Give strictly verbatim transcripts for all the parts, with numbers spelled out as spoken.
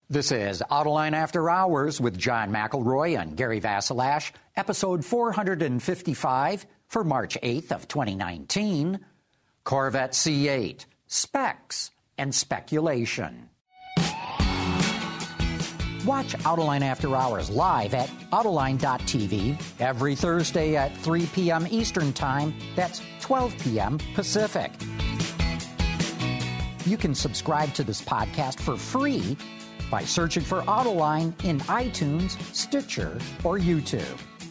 This is Autoline After Hours with John McElroy and Gary Vasilash, episode four hundred fifty-five for March eighth of twenty nineteen. Corvette C eight, specs and speculation. Watch Autoline After Hours live at Autoline dot T V every Thursday at three p.m. Eastern Time. That's twelve p.m. Pacific. You can subscribe to this podcast for free by searching for Autoline in iTunes, Stitcher, or YouTube.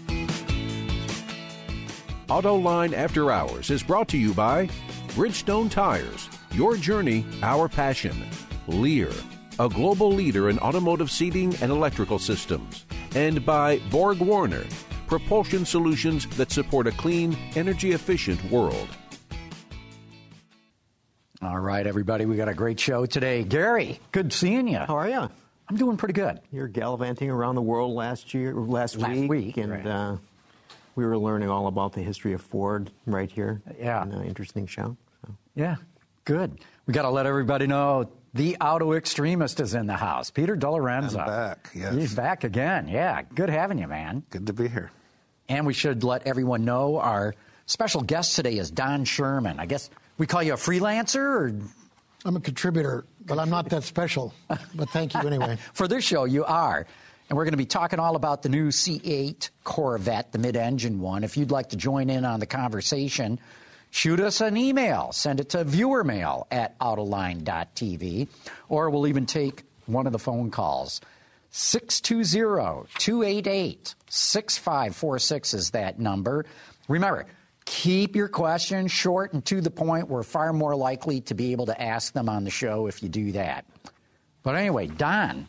Autoline After Hours is brought to you by Bridgestone Tires, your journey, our passion. Lear, a global leader in automotive seating and electrical systems. And by Borg Warner, propulsion solutions that support a clean, energy-efficient world. All right, everybody, we got a great show today. Gary, good seeing you. How are you? I'm doing pretty good. You're gallivanting around the world last year, last, last week, week, and right. uh, we were learning all about the history of Ford right here. Yeah, an uh, interesting show. So. Yeah, good. We got to let everybody know the auto extremist is in the house. Peter DeLorenzo. I'm back. Yes, he's back again. Yeah, good having you, man. Good to be here. And we should let everyone know our special guest today is Don Sherman. I guess we call you a freelancer, or? I'm a contributor, but I'm not that special. But thank you anyway. For this show, you are. And we're going to be talking all about the new C eight Corvette, the mid-engine one. If you'd like to join in on the conversation, shoot us an email. Send it to viewermail at Autoline dot T V. Or we'll even take one of the phone calls. six two zero, two eight eight, six five four six is that number. Remember, keep your questions short and to the point. We're far more likely to be able to ask them on the show if you do that. But anyway, Don,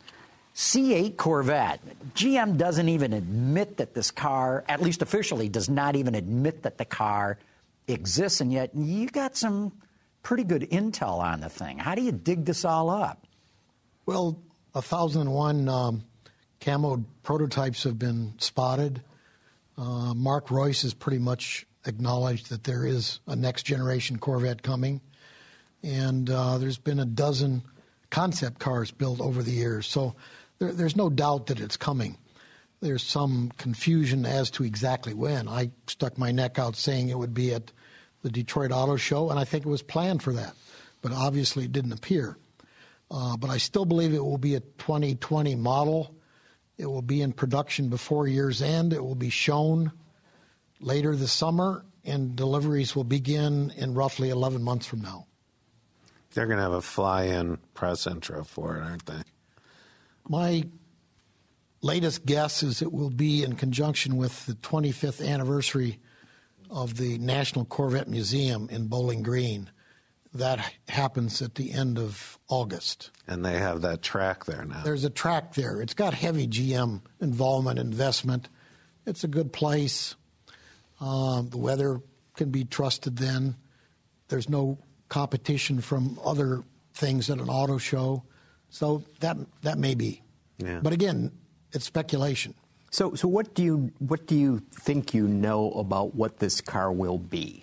C eight Corvette. G M doesn't even admit that this car, at least officially, does not even admit that the car exists, and yet you got some pretty good intel on the thing. How do you dig this all up? Well, one thousand one um, camo prototypes have been spotted. Uh, Mark Royce has pretty much acknowledged that there is a next-generation Corvette coming. And uh, there's been a dozen concept cars built over the years. So there, there's no doubt that it's coming. There's some confusion as to exactly when. I stuck my neck out saying it would be at the Detroit Auto Show, and I think it was planned for that. But obviously it didn't appear. Uh, but I still believe it will be a twenty twenty model. It will be in production before year's end. It will be shown later this summer, and deliveries will begin in roughly eleven months from now. They're going to have a fly-in press intro for it, aren't they? My latest guess is it will be in conjunction with the twenty-fifth anniversary of the National Corvette Museum in Bowling Green. That happens at the end of August. And they have that track there now. There's a track there. It's got heavy G M involvement, investment. It's a good place. Um, the weather can be trusted then. There's no competition from other things at an auto show. So that that may be. Yeah. But again, it's speculation. So, so what do you what do you think you know about what this car will be?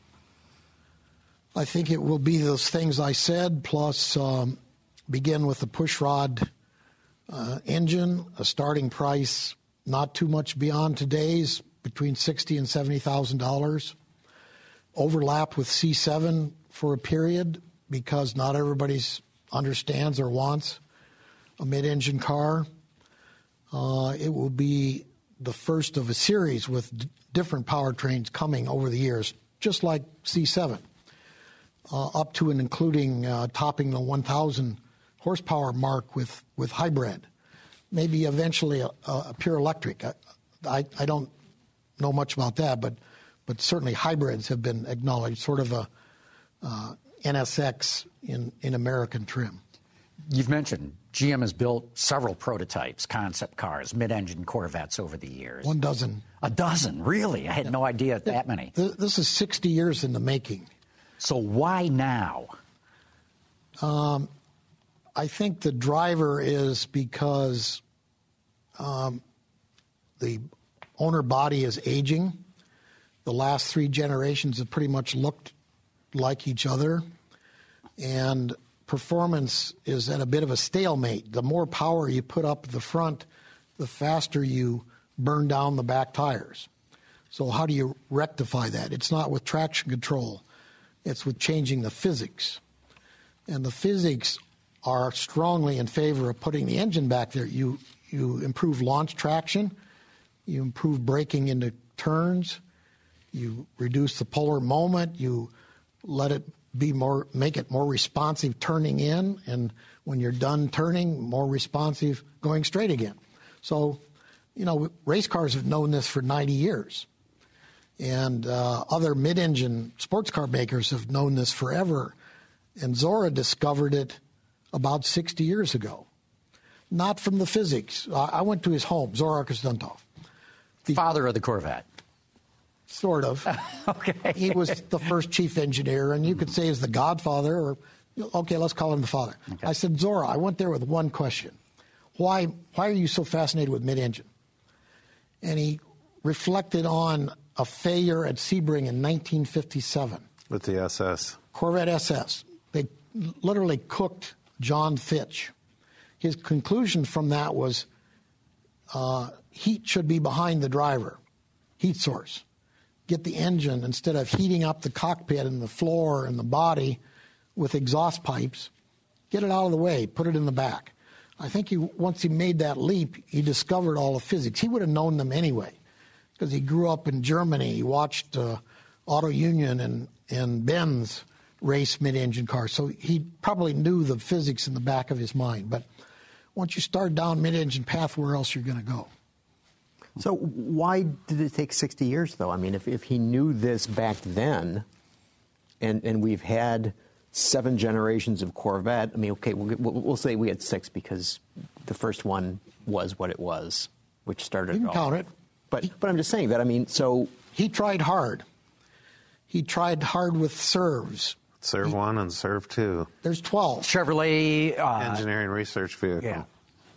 I think it will be those things I said, plus um, begin with a pushrod uh, engine, a starting price not too much beyond today's, between sixty thousand dollars and seventy thousand dollars. Overlap with C seven for a period because not everybody understands or wants a mid-engine car. Uh, it will be the first of a series with d- different powertrains coming over the years, just like C seven, uh, up to and including uh, topping the one thousand horsepower mark with, with hybrid, maybe eventually a, a pure electric. I, I, I don't know much about that, but but certainly hybrids have been acknowledged, sort of a uh, N S X in, in American trim. You've mentioned G M has built several prototypes, concept cars, mid-engine Corvettes over the years. One dozen. A dozen, really? I had yeah. no idea that many. This is sixty years in the making. So why now? Um, I think the driver is because um, the owner body is aging. The last three generations have pretty much looked like each other. And performance is at a bit of a stalemate. The more power you put up the front, the faster you burn down the back tires. So how do you rectify that? It's not with traction control. It's with changing the physics. And the physics are strongly in favor of putting the engine back there. You, you improve launch traction. You improve braking into turns. You reduce the polar moment. You let it be more, make it more responsive turning in, and when you're done turning, more responsive going straight again. So, you know, race cars have known this for ninety years. And uh, other mid-engine sports car makers have known this forever. And Zora discovered it about sixty years ago. Not from the physics. Uh, I went to his home, Zora Arkus-Duntov. The father of the Corvette. Sort of. Okay. He was the first chief engineer, and you could say he's the godfather, or, okay, let's call him the father. Okay. I said, Zora, I went there with one question. Why, why are you so fascinated with mid-engine? And he reflected on a failure at Sebring in nineteen fifty-seven. With the S S. Corvette S S. They literally cooked John Fitch. His conclusion from that was uh, heat should be behind the driver, heat source. Get the engine, instead of heating up the cockpit and the floor and the body with exhaust pipes, get it out of the way, put it in the back. I think he, once he made that leap, he discovered all the physics. He would have known them anyway, because he grew up in Germany. He watched uh, Auto Union and, and Benz race mid-engine cars, so he probably knew the physics in the back of his mind. But once you start down mid-engine path, where else you're going to go? So why did it take sixty years, though? I mean, if, if he knew this back then, and, and we've had seven generations of Corvette, I mean, okay, we'll, we'll say we had six because the first one was what it was, which started You can it all. count it. But, but I'm just saying that, I mean, so... He tried hard. He tried hard with serves. Serve he, one and serve two. There's twelve. Chevrolet... Uh, Engineering research vehicle. Yeah.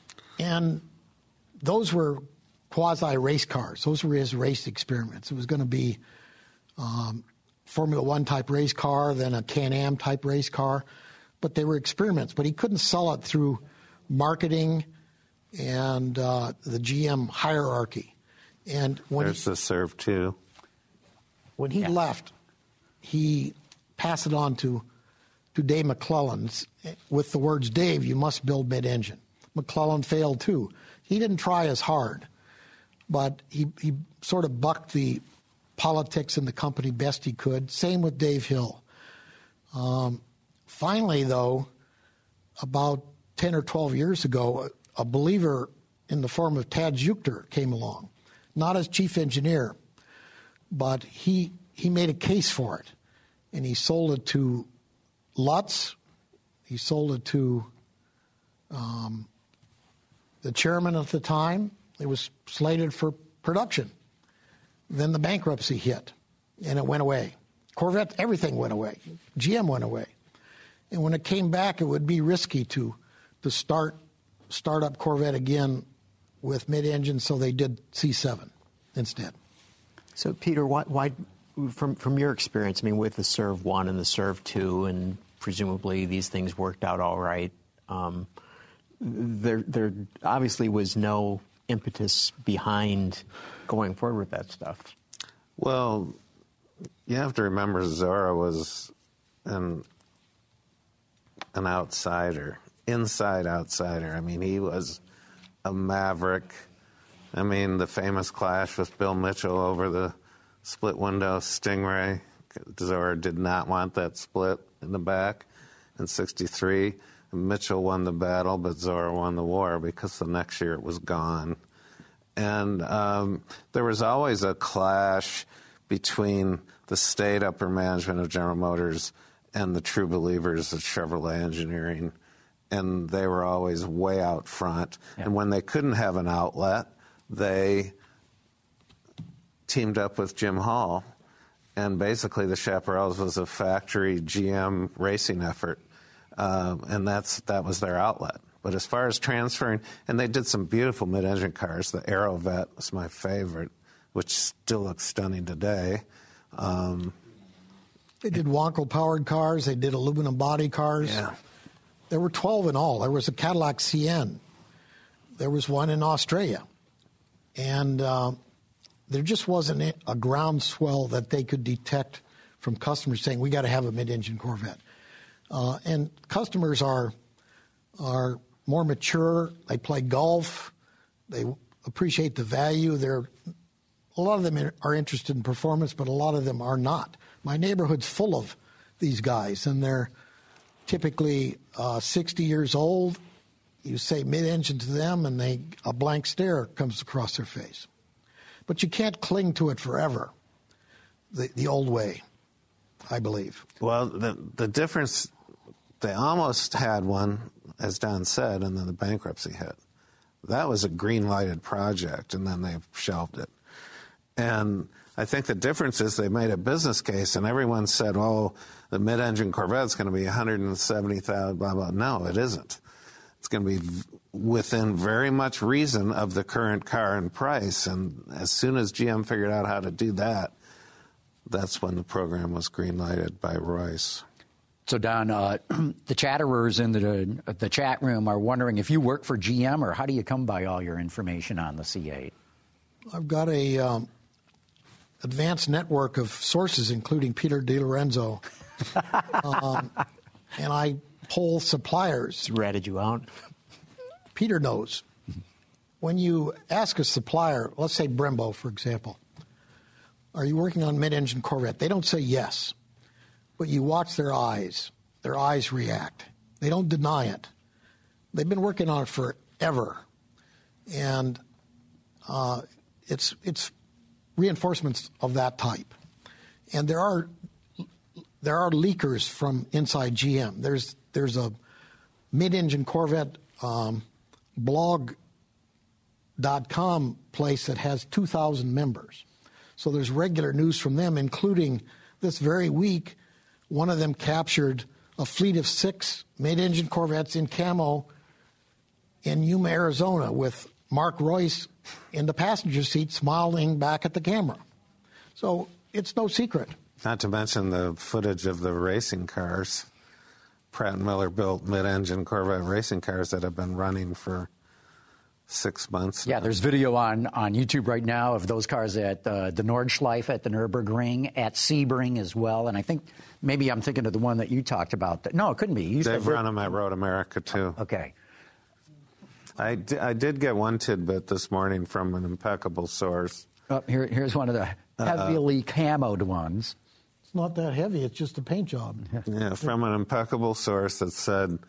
And those were quasi-race cars. Those were his race experiments. It was going to be um, Formula One type race car, then a Can-Am type race car. But they were experiments. But he couldn't sell it through marketing and uh, the G M hierarchy. And when There's he, the serve two. when he Yeah. left, he passed it on to, to Dave McClellan with the words, Dave, you must build mid-engine. McClellan failed too. He didn't try as hard, but he, he sort of bucked the politics in the company best he could. Same with Dave Hill. Um, finally, though, about ten or twelve years ago, a, a believer in the form of Tad Zuchter came along, not as chief engineer, but he he made a case for it, and he sold it to Lutz. He sold it to um, the chairman at the time. It was slated for production. Then the bankruptcy hit, and it went away. Corvette, everything went away. G M went away. And when it came back, it would be risky to to start start up Corvette again with mid-engine, so they did C seven instead. So, Peter, why, why, from from your experience, I mean, with the Serve one and the Serve two, and presumably these things worked out all right, um, there there obviously was no impetus behind going forward with that stuff. Well, you have to remember Zora was an an outsider, inside outsider. I mean, he was a maverick. I mean, the famous clash with Bill Mitchell over the split window Stingray. Zora did not want that split in the back in sixty-three. Mitchell won the battle, but Zora won the war because the next year it was gone. And um, there was always a clash between the state upper management of General Motors and the true believers of Chevrolet engineering. And they were always way out front. Yeah. And when they couldn't have an outlet, they teamed up with Jim Hall. And basically the Chaparrals was a factory G M racing effort. Um, and that's that was their outlet. But as far as transferring, and they did some beautiful mid-engine cars. The Aerovet was my favorite, which still looks stunning today. Um, they did Wankel-powered cars. They did aluminum body cars. Yeah. there were twelve in all. There was a Cadillac C N. There was one in Australia. And uh, there just wasn't a groundswell that they could detect from customers saying, we got to have a mid-engine Corvette. Uh, and customers are are more mature. They play golf. They appreciate the value. They're a lot of them are interested in performance, but a lot of them are not. My neighborhood's full of these guys, and they're typically uh, sixty years old. You say mid-engine to them, and they a blank stare comes across their face. But you can't cling to it forever, the, the old way, I believe. Well, the the difference, they almost had one, as Don said, and then the bankruptcy hit. That was a green-lighted project, and then they shelved it. And I think the difference is they made a business case, and everyone said, oh, the mid-engine Corvette's going to be one hundred seventy thousand dollars, blah, blah. No, it isn't. It's going to be within very much reason of the current car and price. And as soon as G M figured out how to do that, that's when the program was green-lighted by Royce. So, Don, uh, the chatterers in the, the chat room are wondering if you work for G M, or how do you come by all your information on the C eight? I've got a um, advanced network of sources, including Peter DiLorenzo, um, and I poll suppliers. It's ratted you out. Peter knows. When you ask a supplier, let's say Brembo, for example, are you working on mid-engine Corvette? They don't say yes, but you watch their eyes. Their eyes react. They don't deny it. They've been working on it forever, and uh, it's it's reinforcements of that type. And there are there are leakers from inside G M. There's there's a mid-engine Corvette um, blog dot com place that has two thousand members. So there's regular news from them, including this very week, one of them captured a fleet of six mid-engine Corvettes in camo in Yuma, Arizona, with Mark Royce in the passenger seat smiling back at the camera. So it's no secret. Not to mention the footage of the racing cars. Pratt and Miller built mid-engine Corvette racing cars that have been running for six months. Yeah, now. there's video on, on YouTube right now of those cars at uh, the Nordschleife at the Nürburgring, at Sebring as well. And I think maybe I'm thinking of the one that you talked about. No, it couldn't be. You They've said run them at Road America, too. Okay. I, d- I did get one tidbit this morning from an impeccable source. Oh, here, here's one of the heavily uh, camoed ones. It's not that heavy. It's just a paint job. Yeah, from an impeccable source that said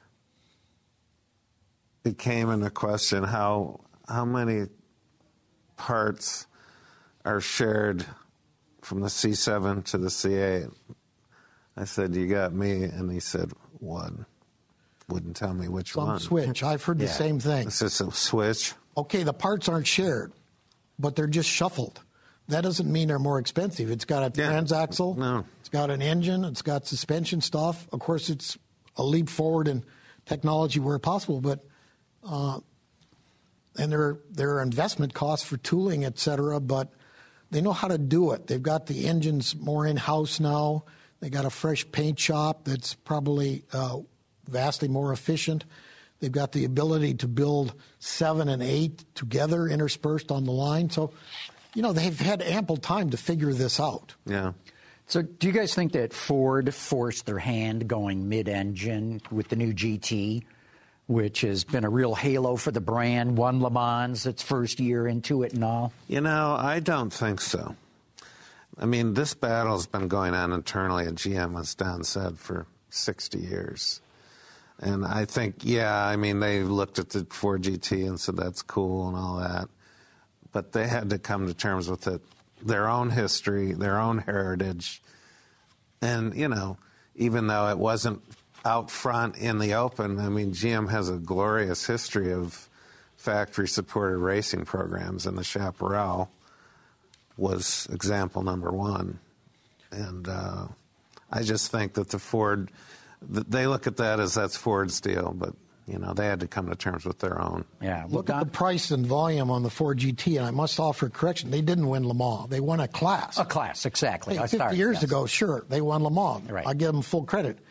it came into question how how many parts are shared from the C seven to the C eight. I said, you got me, and he said, one. Wouldn't tell me which Some one. switch. I've heard the Yeah. same thing. It's just a switch. Okay, the parts aren't shared, but they're just shuffled. That doesn't mean they're more expensive. It's got a Yeah. transaxle. No. It's got an engine. It's got suspension stuff. Of course, it's a leap forward in technology where possible, but uh, and there there are investment costs for tooling, et cetera, but they know how to do it. They've got the engines more in-house now. They got a fresh paint shop that's probably uh, vastly more efficient. They've got the ability to build seven and eight together, interspersed on the line. So, you know, they've had ample time to figure this out. Yeah. So do you guys think that Ford forced their hand going mid-engine with the new G T, which has been a real halo for the brand, won Le Mans its first year into it and all? You know, I don't think so. I mean, this battle's been going on internally at G M, as Don said, for sixty years. And I think, yeah, I mean, they looked at the Ford G T and said that's cool and all that. But they had to come to terms with it, their own history, their own heritage. And, you know, even though it wasn't out front in the open, I mean, G M has a glorious history of factory-supported racing programs, and the Chaparral was example number one. And uh, I just think that the Ford, they look at that as that's Ford's deal, but, you know, they had to come to terms with their own. Yeah. Look at the price and volume on the Ford G T, and I must offer a correction. They didn't win Le Mans. They won a class. A class, exactly. Hey, I fifty started, years yes. ago, sure, they won Le Mans. Right. I give them full credit. Right.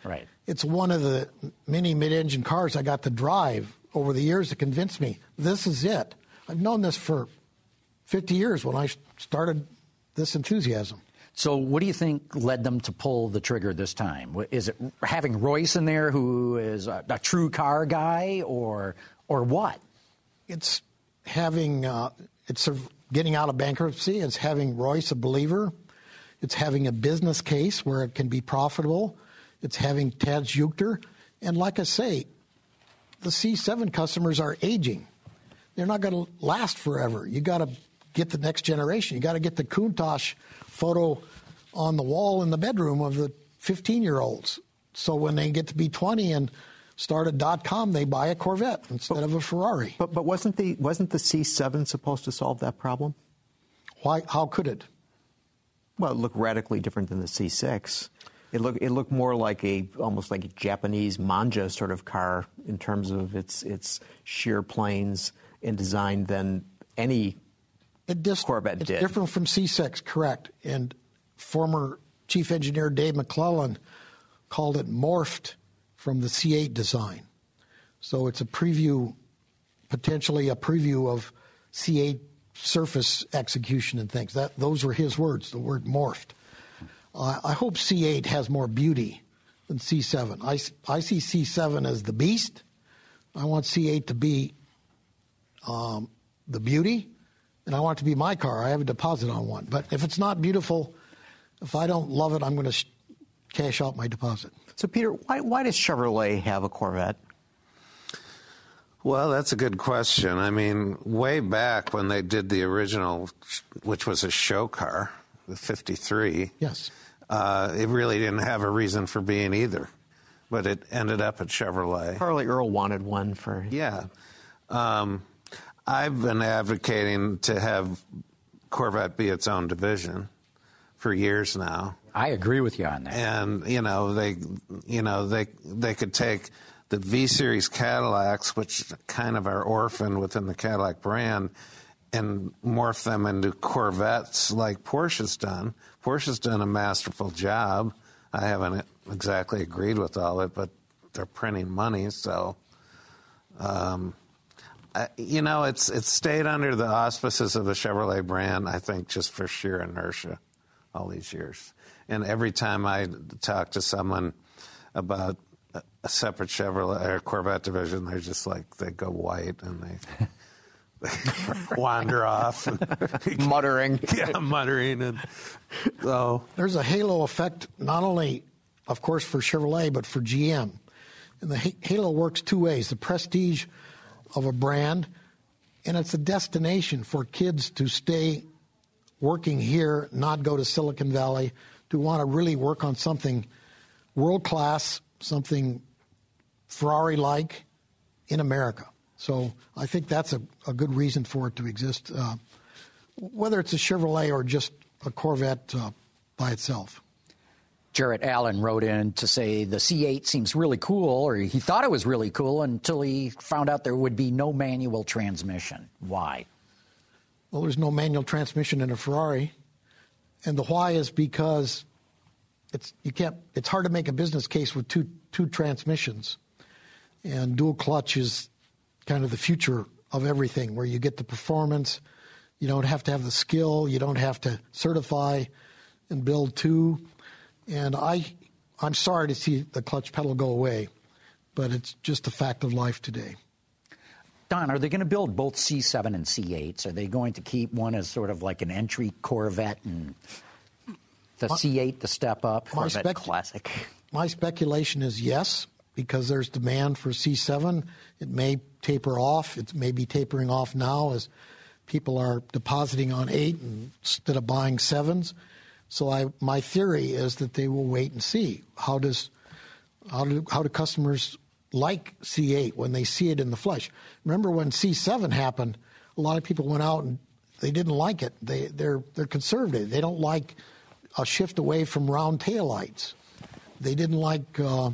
it's one of the many mid-engine cars I got to drive over the years to convince me this is it. I've known this for fifty years when I started this enthusiasm. So what do you think led them to pull the trigger this time? Is it having Royce in there, who is a, a true car guy, or or what? It's having uh, it's sort of getting out of bankruptcy. It's having Royce a believer. It's having a business case where it can be profitable. It's having Tad Juchter. And like I say, the C seven customers are aging. They're not going to last forever. You got to get the next generation. You got to get the Countach photo on the wall in the bedroom of the fifteen-year-olds. So when they get to be twenty and start a dot-com, they buy a Corvette instead but, of a Ferrari. But but wasn't the wasn't the C seven supposed to solve that problem? Why? How could it? Well, it looked radically different than the C six. It looked it looked more like a almost like a Japanese manja sort of car in terms of its its sheer planes and design than any it just, Corvette it's did. It's different from C six, correct. And former Chief Engineer Dave McClellan called it morphed from the C eight design. So it's a preview, potentially a preview of C eight surface execution and things. That those were his words, the word morphed. Uh, I hope C eight has more beauty than C seven. I, I see C seven as the beast. I want C eight to be um, the beauty, and I want it to be my car. I have a deposit on one. But if it's not beautiful, if I don't love it, I'm going to sh- cash out my deposit. So, Peter, why, why does Chevrolet have a Corvette? Well, that's a good question. I mean, way back when they did the original, which was a show car, the fifty-three, yes, uh, it really didn't have a reason for being either. But it ended up at Chevrolet. Charlie Earl wanted one for... Yeah. Um, I've been advocating to have Corvette be its own division for years now. I agree with you on that. And, you know, they, you know, they, they could take the V-Series Cadillacs, which kind of are orphaned within the Cadillac brand, and morph them into Corvettes like Porsche's done. Porsche's done a masterful job. I haven't exactly agreed with all it, but they're printing money, so... Um, I, you know, it's it's stayed under the auspices of the Chevrolet brand, I think, just for sheer inertia all these years. And every time I talk to someone about a separate Chevrolet or Corvette division, they're just like, they go white and they... wander off and muttering. Yeah, muttering. And so there's a halo effect, not only, of course, for Chevrolet, but for G M. And the halo works two ways: the prestige of a brand, and it's a destination for kids to stay working here, not go to Silicon Valley, to want to really work on something world class, something Ferrari-like in America. So I think that's a, a good reason for it to exist, uh, whether it's a Chevrolet or just a Corvette uh, by itself. Jarrett Allen wrote in to say the C eight seems really cool, or he thought it was really cool until he found out there would be no manual transmission. Why? Well, there's no manual transmission in a Ferrari. And the why is because it's you can't. It's hard to make a business case with two two transmissions. And dual clutch is kind of the future of everything, where you get the performance. You don't have to have the skill. You don't have to certify and build two. And I, I'm sorry to see the clutch pedal go away, but it's just a fact of life today. Don, are they going to build both C seven and C eights? Are they going to keep one as sort of like an entry Corvette and the my, C eight the step up? My Corvette spec- classic. My speculation is yes, because there's demand for C seven. It may taper off. It may be tapering off now as people are depositing on eight instead of buying sevens. So I, my theory is that they will wait and see. How does how do how do customers like C eight when they see it in the flesh? Remember when C seven happened, a lot of people went out and they didn't like it. They they're they're conservative. They don't like a shift away from round taillights. They didn't like uh,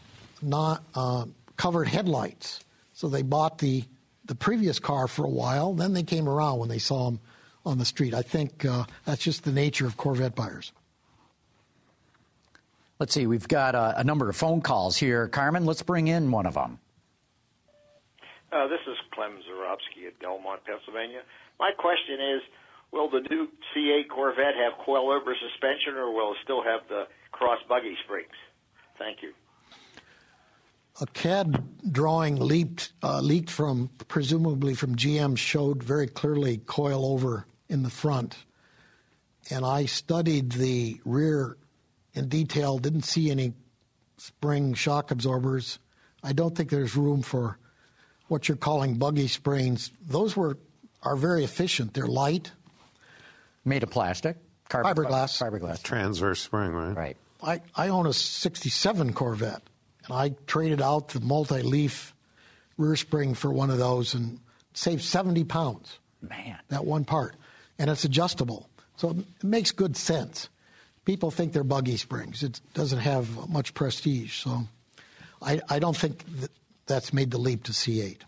not uh, covered headlights. So they bought the the previous car for a while. Then they came around when they saw them on the street. I think uh, that's just the nature of Corvette buyers. Let's see, we've got a, a number of phone calls here. Carmen, let's bring in one of them. Uh, this is Clem Zarobsky at Belmont, Pennsylvania. My question is, will the new C eight Corvette have coilover suspension, or will it still have the cross buggy springs? Thank you. A C A D drawing leaked, uh, leaked from, presumably from G M, showed very clearly coilover in the front. And I studied the rear in detail, didn't see any spring shock absorbers. I don't think there's room for what you're calling buggy springs. Those were are very efficient. They're light. Made of plastic? Carbon, Fiberglass. Fiberglass. Transverse spring, right? Right. I, I own a sixty-seven Corvette, and I traded out the multi-leaf rear spring for one of those and saved seventy pounds. Man. That one part. And it's adjustable. So it makes good sense. People think they're buggy springs. It doesn't have much prestige. So I, I don't think that that's made the leap to C eight.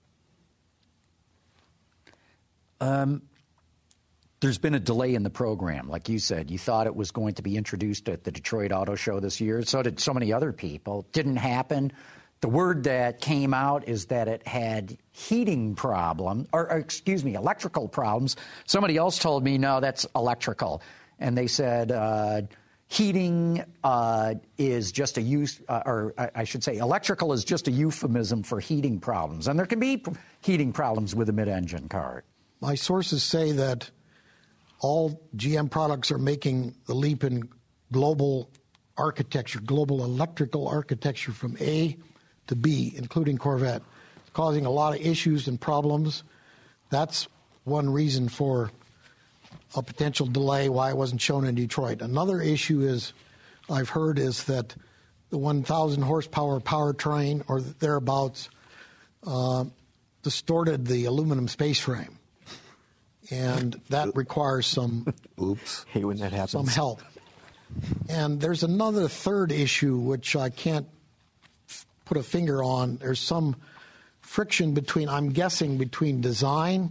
Um, there's been a delay in the program. Like you said, you thought it was going to be introduced at the Detroit Auto Show this year. So did so many other people. Didn't happen. The word that came out is that it had heating problems, or, or excuse me, electrical problems. Somebody else told me, no, that's electrical. And they said uh, heating uh, is just a use, uh, or I should say electrical is just a euphemism for heating problems. And there can be heating problems with a mid-engine car. My sources say that all G M products are making the leap in global architecture, global electrical architecture from A to B, including Corvette, causing a lot of issues and problems. That's one reason for a potential delay, why it wasn't shown in Detroit. Another issue is, I've heard, is that the one thousand horsepower powertrain or thereabouts uh, distorted the aluminum space frame. And that requires some Oops. Hate when that happens. some help. And there's another third issue which I can't f- put a finger on. There's some friction between, I'm guessing, between design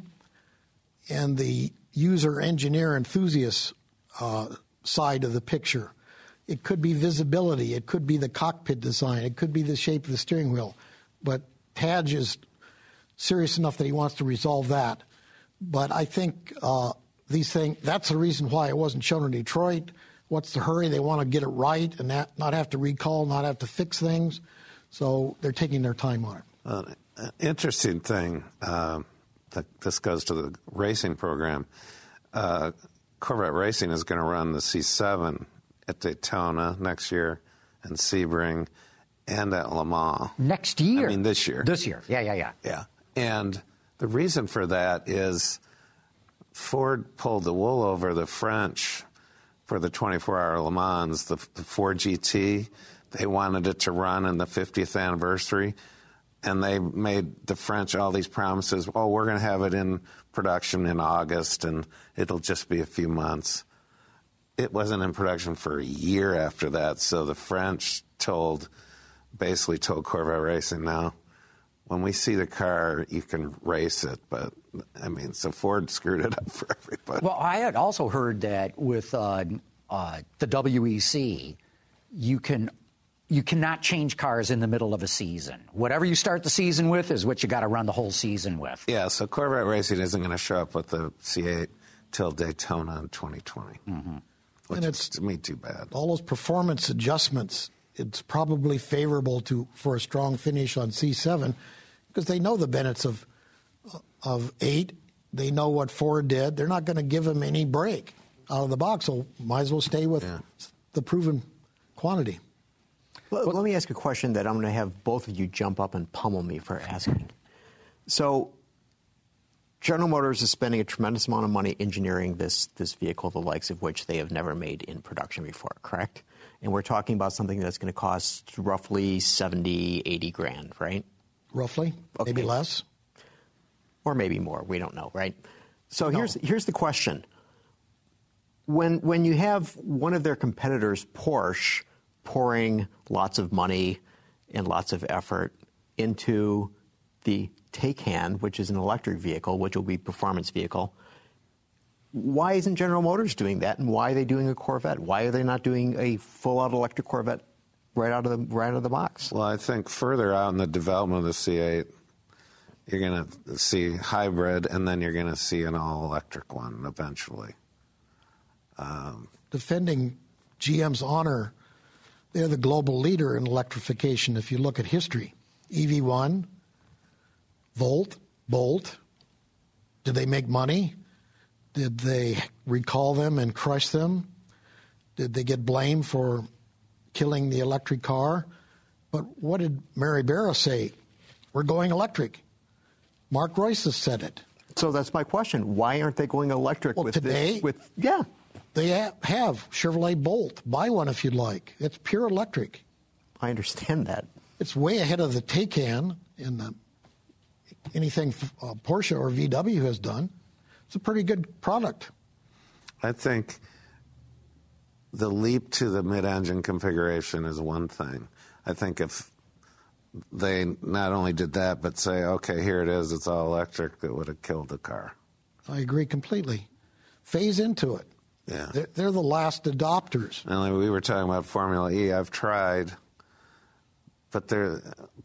and the user, engineer, enthusiast uh, side of the picture. It could be visibility. It could be the cockpit design. It could be the shape of the steering wheel. But Tadge is serious enough that he wants to resolve that. But I think uh, these things, that's the reason why it wasn't shown in Detroit. What's the hurry? They want to get it right and not, not have to recall, not have to fix things. So they're taking their time on it. Uh, an interesting thing, uh, that this goes to the racing program. Uh, Corvette Racing is going to run the C seven at Daytona next year and Sebring and at Le Mans. Next year? I mean, this year. This year, yeah, yeah, yeah. Yeah. And the reason for that is Ford pulled the wool over the French for the twenty-four hour Le Mans, the, the Ford G T. They wanted it to run in the fiftieth anniversary, and they made the French all these promises. Oh, we're going to have it in production in August, and it'll just be a few months. It wasn't in production for a year after that, so the French told, basically told Corvette Racing, now, when we see the car, you can race it. But, I mean, so Ford screwed it up for everybody. Well, I had also heard that with uh, uh, the W E C, you can you cannot change cars in the middle of a season. Whatever you start the season with is what you got to run the whole season with. Yeah, so Corvette Racing isn't going to show up with the C eight till Daytona in twenty twenty. Mm-hmm. Which And it's- is, to me, too bad. All those performance adjustments, it's probably favorable to for a strong finish on C seven because they know the benefits of of eight. They know what Ford did. They're not going to give them any break out of the box, so might as well stay with Yeah. the proven quantity. Let, let me ask a question that I'm going to have both of you jump up and pummel me for asking. So, General Motors is spending a tremendous amount of money engineering this this vehicle, the likes of which they have never made in production before, correct? And we're talking about something that's going to cost roughly seventy, eighty grand, right? Roughly, Okay. maybe less. Or maybe more. We don't know, right? So No. here's here's the question. When when you have one of their competitors, Porsche, pouring lots of money and lots of effort into the Taycan, which is an electric vehicle, which will be a performance vehicle, why isn't General Motors doing that, and why are they doing a Corvette? Why are they not doing a full-out electric Corvette right out of the right out of the box? Well, I think further out in the development of the C eight, you're going to see hybrid, and then you're going to see an all-electric one eventually. Um, Defending G M's honor, they're the global leader in electrification. If you look at history, E V one, Volt, Bolt, did they make money? Did they recall them and crush them? Did they get blamed for killing the electric car? But what did Mary Barra say? We're going electric. Mark Royce has said it. So that's my question. Why aren't they going electric Well, with today, this? With, yeah. They have Chevrolet Bolt. Buy one if you'd like. It's pure electric. I understand that. It's way ahead of the Taycan in the anything uh, Porsche or V W has done. It's a pretty good product. I think the leap to the mid-engine configuration is one thing. I think if they not only did that, but say, okay, here it is, it's all electric, that would have killed the car. I agree completely. Phase into it. Yeah. They're, they're the last adopters. And like we were talking about Formula E, I've tried, but there,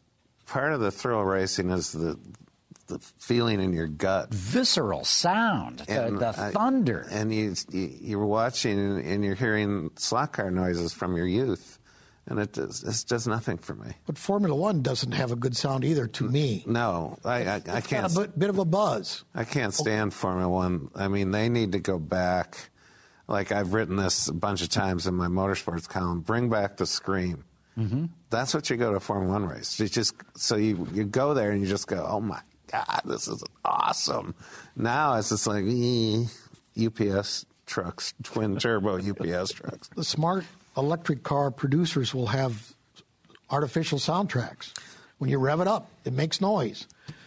part of the thrill of racing is the the feeling in your gut. Visceral sound, the, And the I- thunder. And you, you, you're watching and you're hearing slot car noises from your youth, and it does, it does nothing for me. But Formula One doesn't have a good sound either, to me. No, I, I, I It's can't. got a bit, bit of a buzz. I can't stand Formula One. I mean, they need to go back. Like I've written this a bunch of times in my motorsports column. Bring back the scream. Mm-hmm. That's what you go to a Formula One race. You just so you you go there and you just go, oh my God, this is awesome. Now it's just like eh, U P S trucks, twin turbo U P S trucks. The smart electric car producers will have artificial soundtracks. When you rev it up, it makes noise.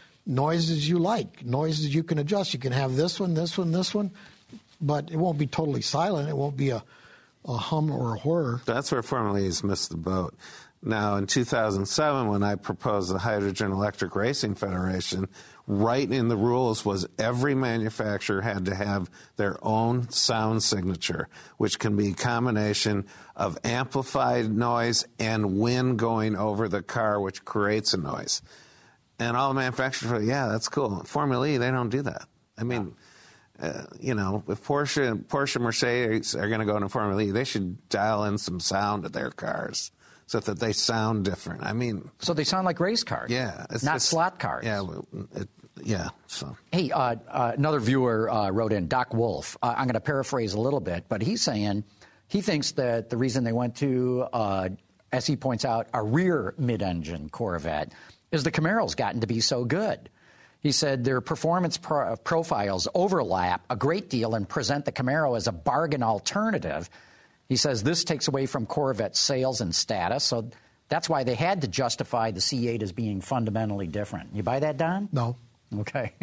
Noises you like, noises you can adjust. You can have this one, this one, this one, but it won't be totally silent. It won't be a, a hum or a whir. That's where Formula E's missed the boat. Now, in two thousand seven, when I proposed the Hydrogen Electric Racing Federation, right in the rules was every manufacturer had to have their own sound signature, which can be a combination of amplified noise and wind going over the car, which creates a noise. And all the manufacturers were, yeah, that's cool. Formula E, they don't do that. I mean, uh, you know, if Porsche, Porsche Mercedes are going to go into Formula E, they should dial in some sound to their cars so that they sound different. I mean, So they sound like race cars. yeah, it's Not just- slot cars. Yeah, well, it, yeah. So Hey, uh, uh, another viewer uh, wrote in, Doc Wolf. Uh, I'm going to paraphrase a little bit, but he's saying he thinks that the reason they went to, uh, as he points out, a rear mid-engine Corvette is the Camaro's gotten to be so good. He said their performance pro- profiles overlap a great deal and present the Camaro as a bargain alternative. He says this takes away from Corvette sales and status, so that's why they had to justify the C eight as being fundamentally different. You buy that, Don? No. Okay.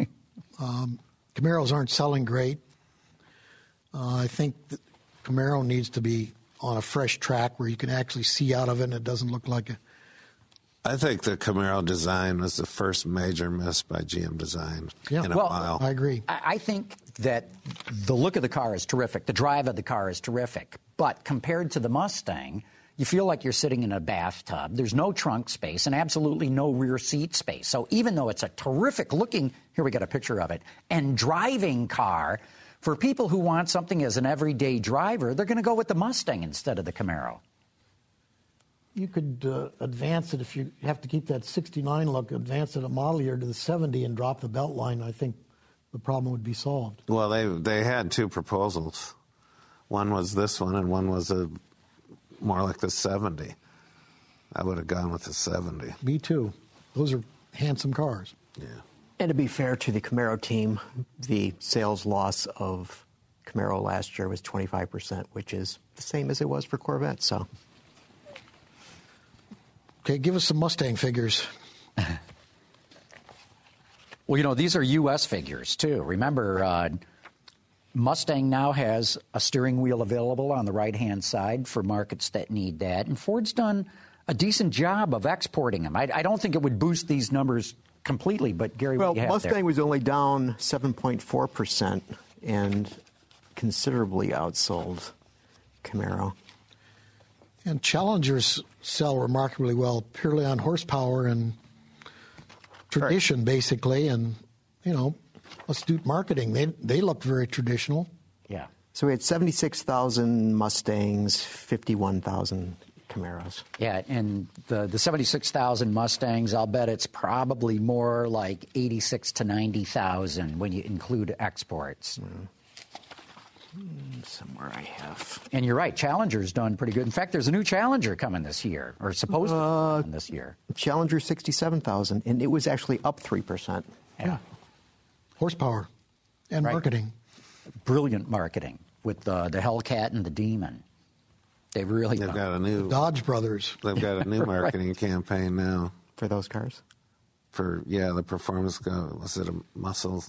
Camaros aren't selling great. Uh, I think that Camaro needs to be on a fresh track where you can actually see out of it and it doesn't look like a... I think the Camaro design was the first major miss by G M Design Yeah. in a Well, while. I agree. I I think that the look of the car is terrific. The drive of the car is terrific. But compared to the Mustang, you feel like you're sitting in a bathtub. There's no trunk space and absolutely no rear seat space. So even though it's a terrific looking, here we got a picture of it, and driving car, for people who want something as an everyday driver, they're going to go with the Mustang instead of the Camaro. You could uh, advance it if you have to keep that sixty-nine look, advance it a model year to the seventy and drop the belt line. I think the problem would be solved. Well, they they had two proposals. One was this one, and one was a more like the seventy. I would have gone with the seventy. Me too. Those are handsome cars. Yeah. And to be fair to the Camaro team, the sales loss of Camaro last year was twenty-five percent, which is the same as it was for Corvette. So, Okay, give us some Mustang figures. Well, you know, these are U S figures, too. Remember, uh, Mustang now has a steering wheel available on the right-hand side for markets that need that. And Ford's done a decent job of exporting them. I, I don't think it would boost these numbers completely, but, Gary, well, what do you have Mustang there? was only down seven point four percent, and considerably outsold Camaro. And Challengers sell remarkably well purely on horsepower and tradition, right. basically, and, you know, astute marketing. They they look very traditional. Yeah. So we had seventy-six thousand Mustangs, fifty-one thousand Camaros. Yeah, and the, the seventy-six thousand Mustangs, I'll bet it's probably more like eighty-six to ninety thousand when you include exports. Mm. Somewhere I have. And you're right, Challenger's done pretty good. In fact, there's a new Challenger coming this year, or supposed uh, to come this year. Challenger sixty-seven thousand, and it was actually up three percent. Yeah. yeah. Horsepower and right. marketing. Brilliant marketing with the, the Hellcat and the Demon. They've really They've got a new... The Dodge Brothers. They've got a new marketing right. campaign now. For those cars? For, yeah, the performance go. Was it a muscle...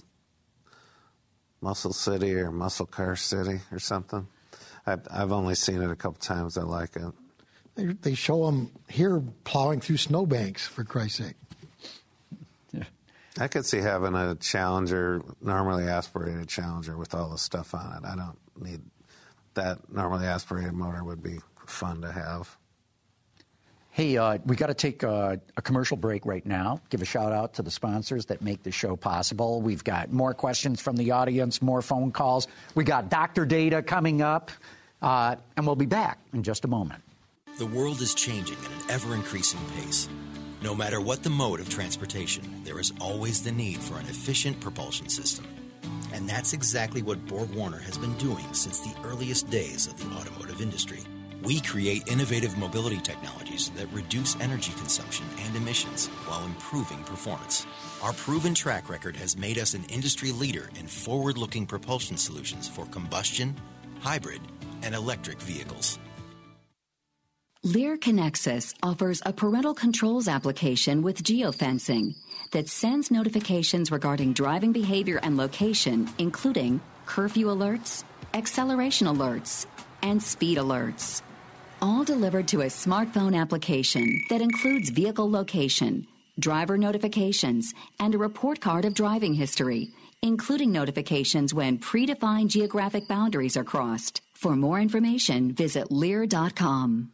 Muscle City or Muscle Car City or something. I've, I've only seen it a couple times. I like it. They, they show them here plowing through snowbanks, for Christ's sake. Yeah. I could see having a Challenger, normally aspirated Challenger with all the stuff on it. I don't need that. Normally aspirated motor would be fun to have. Hey, uh, we got to take a, a commercial break right now. Give a shout out to the sponsors that make the show possible. We've got more questions from the audience, more phone calls. We got Doctor Data coming up, uh, and we'll be back in just a moment. The world is changing at an ever-increasing pace. No matter what the mode of transportation, there is always the need for an efficient propulsion system. And that's exactly what BorgWarner has been doing since the earliest days of the automotive industry. We create innovative mobility technologies that reduce energy consumption and emissions while improving performance. Our proven track record has made us an industry leader in forward-looking propulsion solutions for combustion, hybrid, and electric vehicles. Lear Connexus offers a parental controls application with geofencing that sends notifications regarding driving behavior and location, including curfew alerts, acceleration alerts, and speed alerts. All delivered to a smartphone application that includes vehicle location, driver notifications, and a report card of driving history, including notifications when predefined geographic boundaries are crossed. For more information, visit Lear dot com.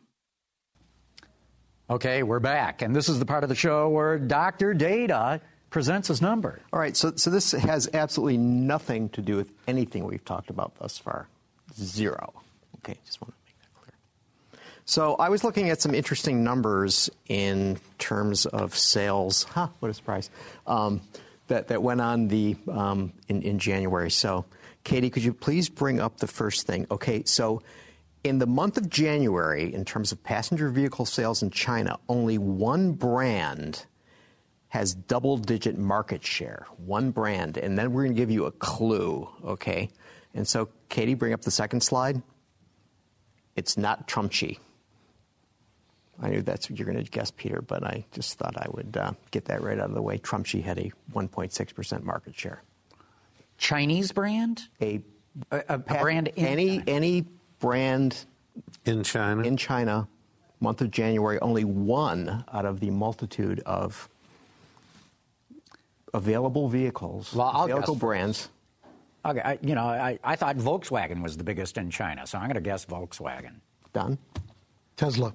Okay, we're back, and this is the part of the show where Doctor Data presents his number. All right, so, so this has absolutely nothing to do with anything we've talked about thus far. Zero. Okay, just want to make that clear. So I was looking at some interesting numbers in terms of sales. Huh, what a surprise. Um, that, that went on the um, in, in January. So, Katie, could you please bring up the first thing? Okay, so in the month of January, in terms of passenger vehicle sales in China, only one brand has double-digit market share. One brand. And then we're going to give you a clue, okay? And so, Katie, bring up the second slide. It's not Trumpchi. I knew that's what you're going to guess, Peter, but I just thought I would uh, get that right out of the way. Trumpchi had a one point six percent market share. Chinese brand? A, a, a brand in any China. Any brand in China? In China, month of January, only one out of the multitude of available vehicles, well, I'll available guess brands. Okay, I, you know, I, I thought Volkswagen was the biggest in China, so I'm going to guess Volkswagen. Done. Tesla.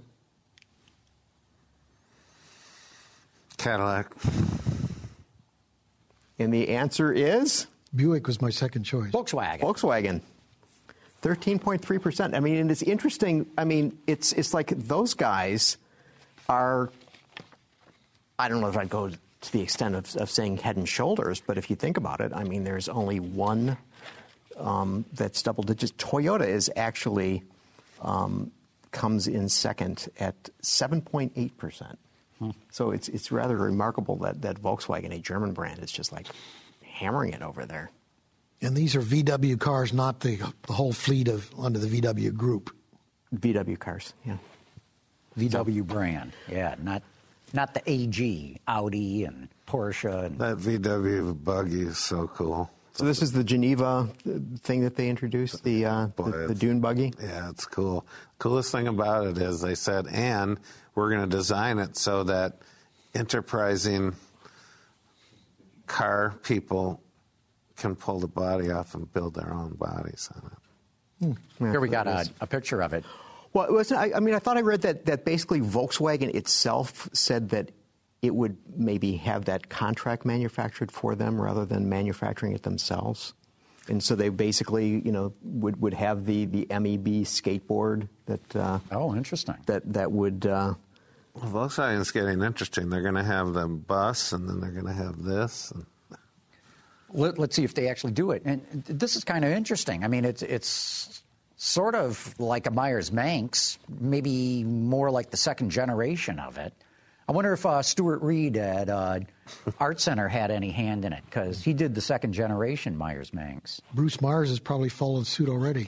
Cadillac. And the answer is? Buick was my second choice. Volkswagen. Volkswagen. thirteen point three percent. I mean, and it's interesting. I mean, it's it's like those guys are, I don't know if I'd go to the extent of, of saying head and shoulders, but if you think about it, I mean, there's only one um, that's double digits. Toyota is actually um, comes in second at seven point eight percent. Hmm. So it's it's rather remarkable that, that Volkswagen, a German brand, is just like hammering it over there. And these are V W cars, not the, the whole fleet of under the V W group. V W cars, yeah. V W so, brand, yeah, not not the A G, Audi and Porsche. And that V W buggy is so cool. So this is the Geneva thing that they introduced, the uh, Boy, the, the Dune buggy? Yeah, it's cool. Coolest thing about it is they said, and we're going to design it so that enterprising car people can pull the body off and build their own bodies on it. Hmm. Here we got a, a picture of it. Well, it wasn't, I, I mean, I thought I read that, that basically Volkswagen itself said that it would maybe have that contract manufactured for them rather than manufacturing it themselves. And so they basically, you know, would, would have the, the M E B skateboard that... Uh, oh, interesting. That, that would... Uh, well, Volkswagen's getting interesting. They're going to have the bus, and then they're going to have this. And... Let, let's see if they actually do it. And this is kind of interesting. I mean, it's it's sort of like a Myers-Manx, maybe more like the second generation of it. I wonder if uh, Stuart Reed at uh, Art Center had any hand in it, because he did the second generation Myers-Manx. Bruce Myers has probably followed suit already.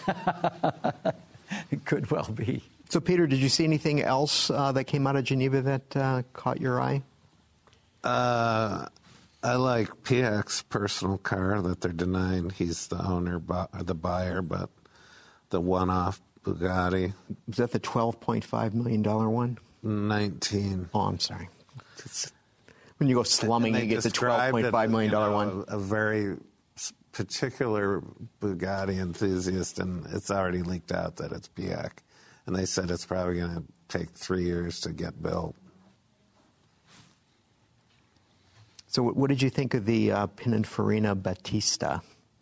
It could well be. So, Peter, did you see anything else uh, that came out of Geneva that uh, caught your eye? Uh... I like P X's personal car that they're denying he's the owner, or the buyer, but the one-off Bugatti. Was that the twelve point five million dollars one? nineteen. Oh, I'm sorry. It's, when you go slumming, you get the twelve point five million dollars you know, one. A, a very particular Bugatti enthusiast, and it's already leaked out that it's B X. And they said it's probably going to take three years to get built. So what did you think of the uh, Pininfarina Battista?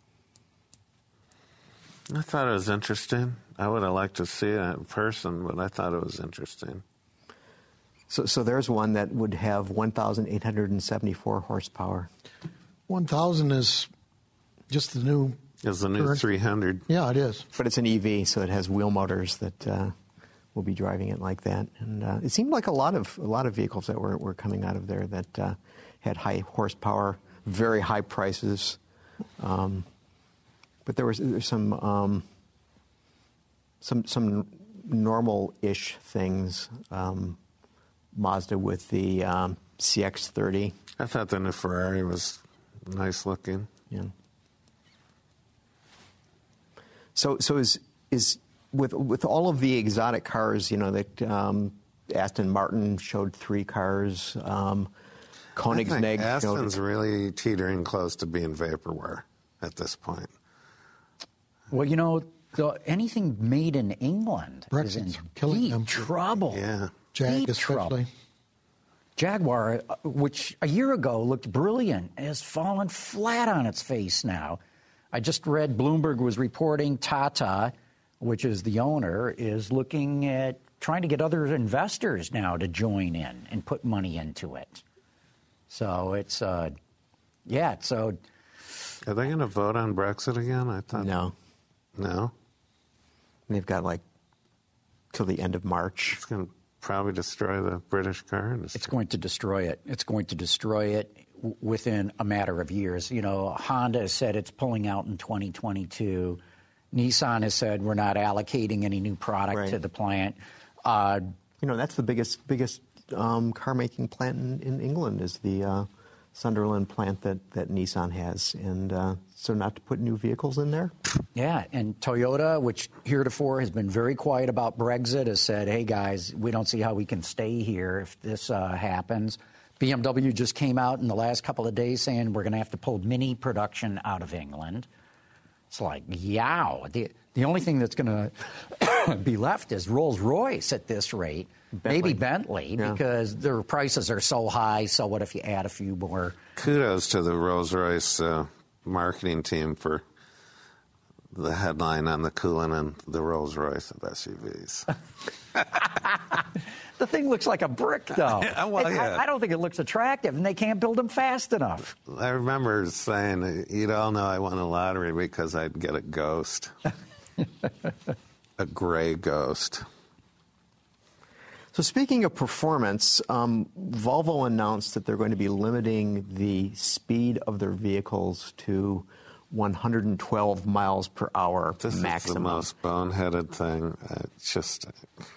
I thought it was interesting. I would have liked to see it in person, but I thought it was interesting. So, so there's one that would have one thousand eight hundred seventy-four horsepower. one thousand is just the new... It's the new current. three hundred. Yeah, it is. But it's an E V, so it has wheel motors that uh, will be driving it like that. And uh, it seemed like a lot of a lot of vehicles that were, were coming out of there that... Uh, had high horsepower, very high prices, um, but there was there's some um, some some normal-ish things. Um, Mazda with the um, C X thirty. I thought the new Ferrari was nice looking. Yeah. So so is is with with all of the exotic cars, you know, that um, Aston Martin showed three cars. Um, Koenigsegg. I think Aston's really teetering close to being vaporware at this point. Well, you know, the, anything made in England Brexit's is in killing deep them. trouble. Yeah. Jag deep especially. Trouble. Jaguar, which a year ago looked brilliant, has fallen flat on its face now. I just read Bloomberg was reporting Tata, which is the owner, is looking at trying to get other investors now to join in and put money into it. So it's, uh, yeah, so... Are they going to vote on Brexit again? I thought... No. No? They've got, like, till the end of March. It's going to probably destroy the British car industry. It's going to destroy it. It's going to destroy it w- within a matter of years. You know, Honda has said it's pulling out in twenty twenty-two. Nissan has said we're not allocating any new product right. to the plant. Uh, you know, that's the biggest biggest um, car-making plant in, in England is the uh, Sunderland plant that, that Nissan has. And uh, so not to put new vehicles in there? Yeah, and Toyota, which heretofore has been very quiet about Brexit, has said, hey, guys, we don't see how we can stay here if this uh, happens. B M W just came out in the last couple of days saying we're going to have to pull Mini production out of England. It's like, yow. The, the only thing that's going to be left is Rolls-Royce at this rate. Bentley. Maybe Bentley, yeah. because their prices are so high, so what if you add a few more? Kudos to the Rolls-Royce uh, marketing team for the headline on the Cullinan, the Rolls-Royce of S U Vs. The thing looks like a brick, though. well, yeah. I, I don't think it looks attractive, and they can't build them fast enough. I remember saying, you'd all know I won a lottery because I'd get a ghost. A gray ghost. So speaking of performance, um, Volvo announced that they're going to be limiting the speed of their vehicles to one hundred twelve miles per hour this maximum. This is the most boneheaded thing. Uh, it's just,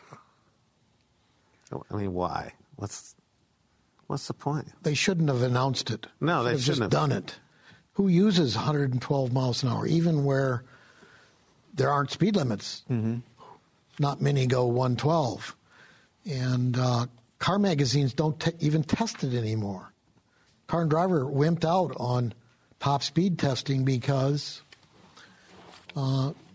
I mean, why? What's what's the point? They shouldn't have announced it. No, they They've shouldn't just have done it. Who uses one hundred twelve miles an hour, even where there aren't speed limits? Mm-hmm. Not many go one twelve. And uh, car magazines don't te- even test it anymore. Car and Driver wimped out on top speed testing because uh,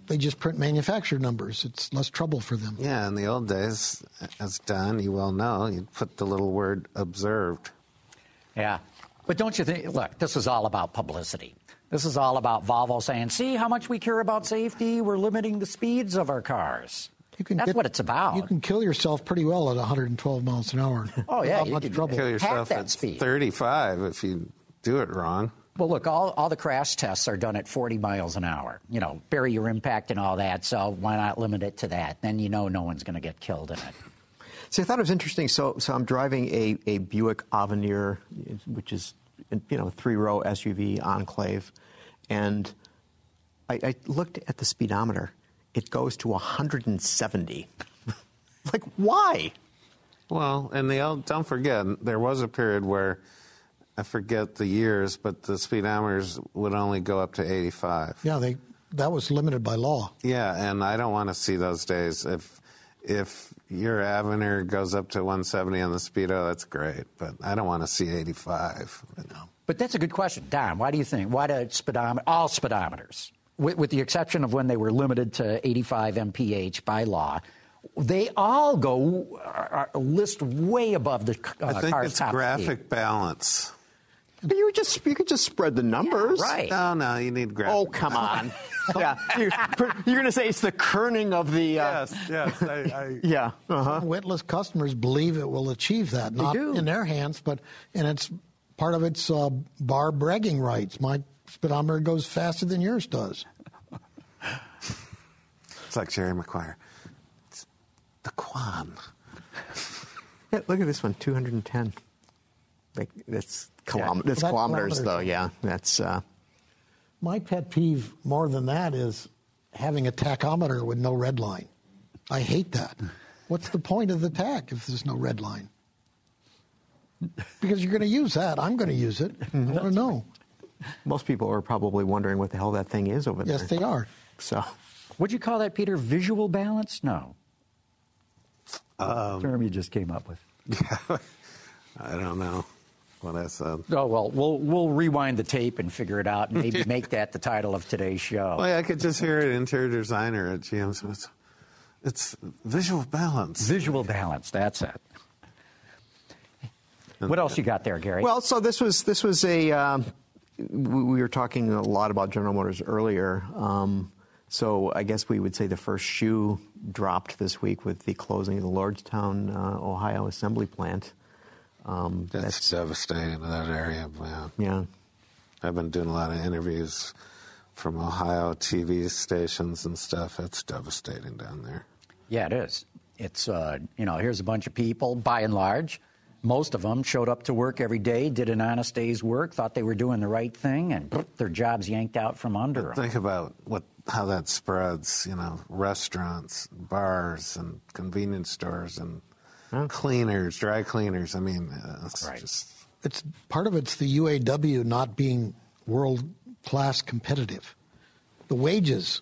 they just print manufacturer numbers. It's less trouble for them. Yeah, in the old days, as Don, you well know, you'd put the little word observed. Yeah. But don't you think, look, this is all about publicity. This is all about Volvo saying, see how much we care about safety. We're limiting the speeds of our cars. You can That's get, what it's about. You can kill yourself pretty well at one hundred twelve miles an hour. Oh, yeah. Without You much can trouble. Kill yourself that at speed. thirty-five if you do it wrong. Well, look, all, all the crash tests are done at forty miles an hour. You know, bury your impact and all that, so why not limit it to that? Then you know no one's going to get killed in it. So I thought it was interesting. So, so I'm driving a, a Buick Avenir, which is, you know, a three-row S U V Enclave, and I, I looked at the speedometer. It goes to one hundred seventy. Like, why? Well, and the old, don't forget, there was a period where, I forget the years, but the speedometers would only go up to eighty-five. Yeah, they that was limited by law. Yeah, and I don't want to see those days. If if your Avenir goes up to one seventy on the Speedo, that's great, but I don't want to see eighty-five. No. But that's a good question. Don, why do you think, why do speedometer, all speedometers, with, with the exception of when they were limited to eighty-five M P H by law, they all go, are, are list way above the uh, I think car's it's top graphic speed. balance. But you just you could just spread the numbers. Yeah, right. No, no, you need graphic. Oh, come on. Yeah, you're, you're going to say it's the kerning of the. Uh, Yes, yes. I, I, yeah. Uh-huh. Witless customers believe it will achieve that. Not do. in their hands, but and it's part of its uh, bar bragging rights. My speedometer goes faster than yours does. It's like Jerry Maguire. It's the Quan. Yeah, look at this one, two hundred ten. Like that's kilom- that's Well, that's kilometers, kilometers. though. Yeah, that's. Uh, My pet peeve more than that is having a tachometer with no red line. I hate that. What's the point of the tach if there's no red line? Because you're going to use that. I'm going to use it. I want to know. most people are probably wondering what the hell that thing is over there. Yes, they are. So, Would you call that, Peter, visual balance? No. Um, Term you just came up with. Yeah, I don't know what I said. Oh, well, we'll we'll rewind the tape and figure it out and maybe make that the title of today's show. Well, I could just hear an interior designer at G M. So it's, it's visual balance. Visual balance, that's it. What else you got there, Gary? well, so this was this was a. Um, we, we were talking a lot about General Motors earlier. Um, so I guess we would say the first shoe dropped this week with the closing of the Lordstown, uh, Ohio assembly plant. Um, That's, that's devastating in that area. Yeah. yeah. I've been doing a lot of interviews from Ohio T V stations and stuff. It's devastating down there. Yeah, it is. It's, uh, you know, here's a bunch of people, by and large. Most of them showed up to work every day, did an honest day's work, thought they were doing the right thing, and their jobs yanked out from under them. Think about what how that spreads, you know, restaurants, bars, and convenience stores, and cleaners, dry cleaners. I mean, uh, it's Right. just... It's part of it's the U A W not being world class competitive. The wages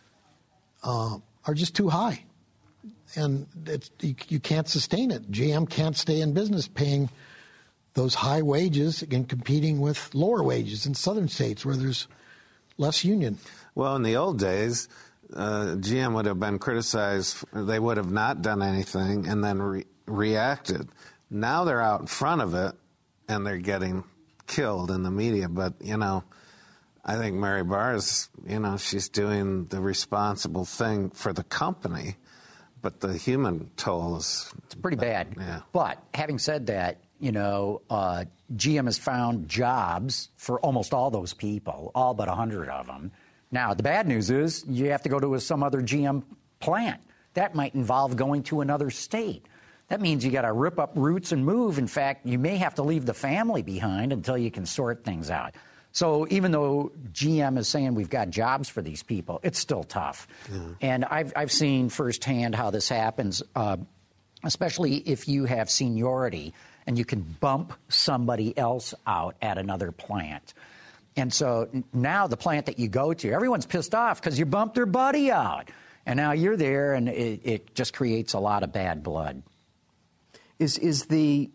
uh, are just too high, and it's, you, you can't sustain it. G M can't stay in business paying those high wages and competing with lower wages in southern states where there's less union. Well, in the old days, uh, G M would have been criticized. They would have not done anything and then re- reacted. Now they're out in front of it, and they're getting killed in the media. But, you know, I think Mary Barr's, you know, she's doing the responsible thing for the company, but the human toll is... It's pretty bad. Yeah. But having said that, you know, uh, G M has found jobs for almost all those people, all but one hundred of them. Now, the bad news is you have to go to some other G M plant. That might involve going to another state. That means you got to rip up roots and move. In fact, you may have to leave the family behind until you can sort things out. So even though G M is saying we've got jobs for these people, it's still tough. Yeah. And I've, I've seen firsthand how this happens, uh, especially if you have seniority and you can bump somebody else out at another plant. And so now the plant that you go to, everyone's pissed off because you bumped their buddy out. And now you're there, and it, it just creates a lot of bad blood. Is is the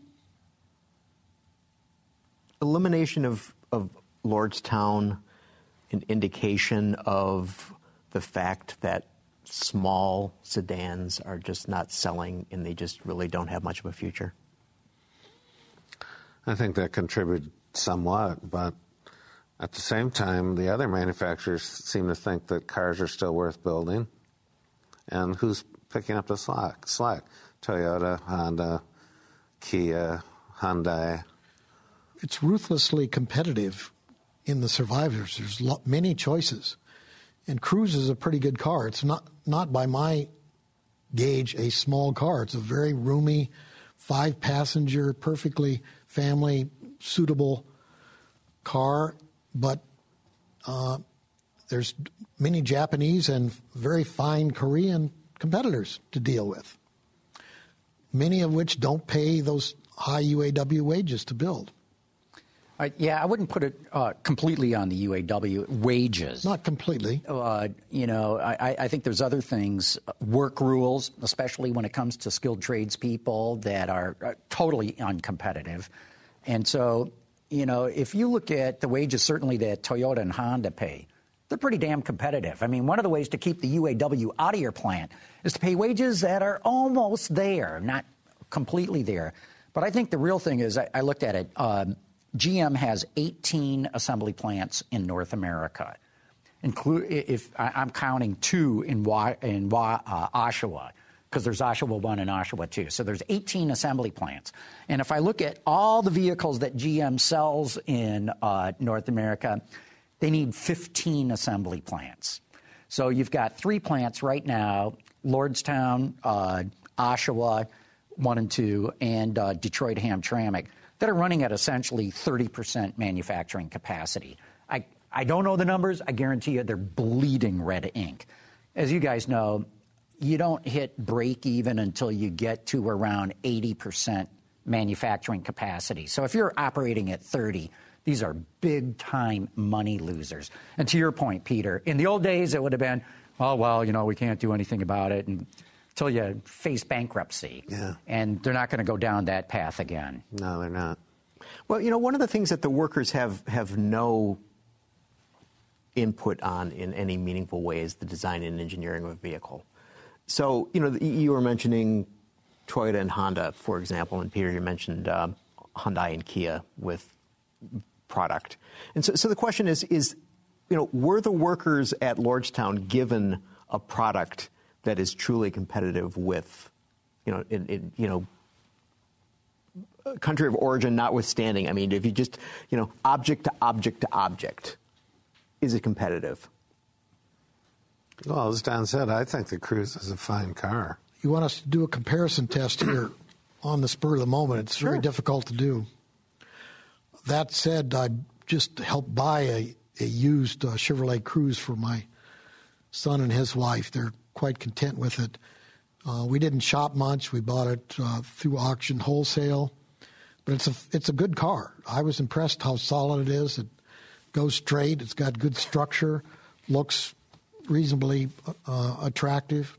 elimination of, of Lordstown an indication of the fact that small sedans are just not selling and they just really don't have much of a future? I think that contributed somewhat, but at the same time, the other manufacturers seem to think that cars are still worth building. And who's picking up the slack? Slack. Toyota, Honda, Kia, Hyundai. It's ruthlessly competitive in the survivors. There's lo- many choices. And Cruze is a pretty good car. It's not, not by my gauge a small car. It's a very roomy, five-passenger, perfectly family-suitable car. But uh, there's many Japanese and very fine Korean competitors to deal with, many of which don't pay those high U A W wages to build. Uh, yeah, I wouldn't put it uh, completely on the U A W wages. Not completely. Uh, you know, I, I think there's other things, work rules, especially when it comes to skilled tradespeople that are, are totally uncompetitive. And so, you know, if you look at the wages certainly that Toyota and Honda pay, they're pretty damn competitive. I mean, one of the ways to keep the U A W out of your plant is to pay wages that are almost there, not completely there. But I think the real thing is, I, I looked at it, um, G M has eighteen assembly plants in North America. Include, if I'm counting two in, in uh, Oshawa, because there's Oshawa one and Oshawa two. So there's eighteen assembly plants. And if I look at all the vehicles that G M sells in uh, North America, they need fifteen assembly plants. So you've got three plants right now, Lordstown, uh, Oshawa one and two, and uh, Detroit Hamtramck, that are running at essentially thirty percent manufacturing capacity. I, I don't know the numbers. I guarantee you they're bleeding red ink. As you guys know, you don't hit break even until you get to around eighty percent manufacturing capacity. So if you're operating at thirty, these are big-time money losers. And to your point, Peter, in the old days, it would have been, oh, well, you know, we can't do anything about it and until you face bankruptcy. Yeah. And they're not going to go down that path again. No, they're not. Well, you know, one of the things that the workers have, have no input on in any meaningful way is the design and engineering of a vehicle. So, you know, you were mentioning Toyota and Honda, for example, and Peter, you mentioned uh, Hyundai and Kia with product. And so, so the question is, is, you know, were the workers at Lordstown given a product that is truly competitive with, you know, in, in, you know, country of origin notwithstanding? I mean, if you just, you know, object to object to object, is it competitive? Well, as Don said, I think the Cruze is a fine car. You want us to do a comparison test here on the spur of the moment. It's Sure. very difficult to do. That said, I just helped buy a, a used uh, Chevrolet Cruze for my son and his wife. They're quite content with it. Uh, we didn't shop much. We bought it uh, through auction wholesale. But it's a, it's a good car. I was impressed how solid it is. It goes straight. It's got good structure, looks reasonably uh, attractive.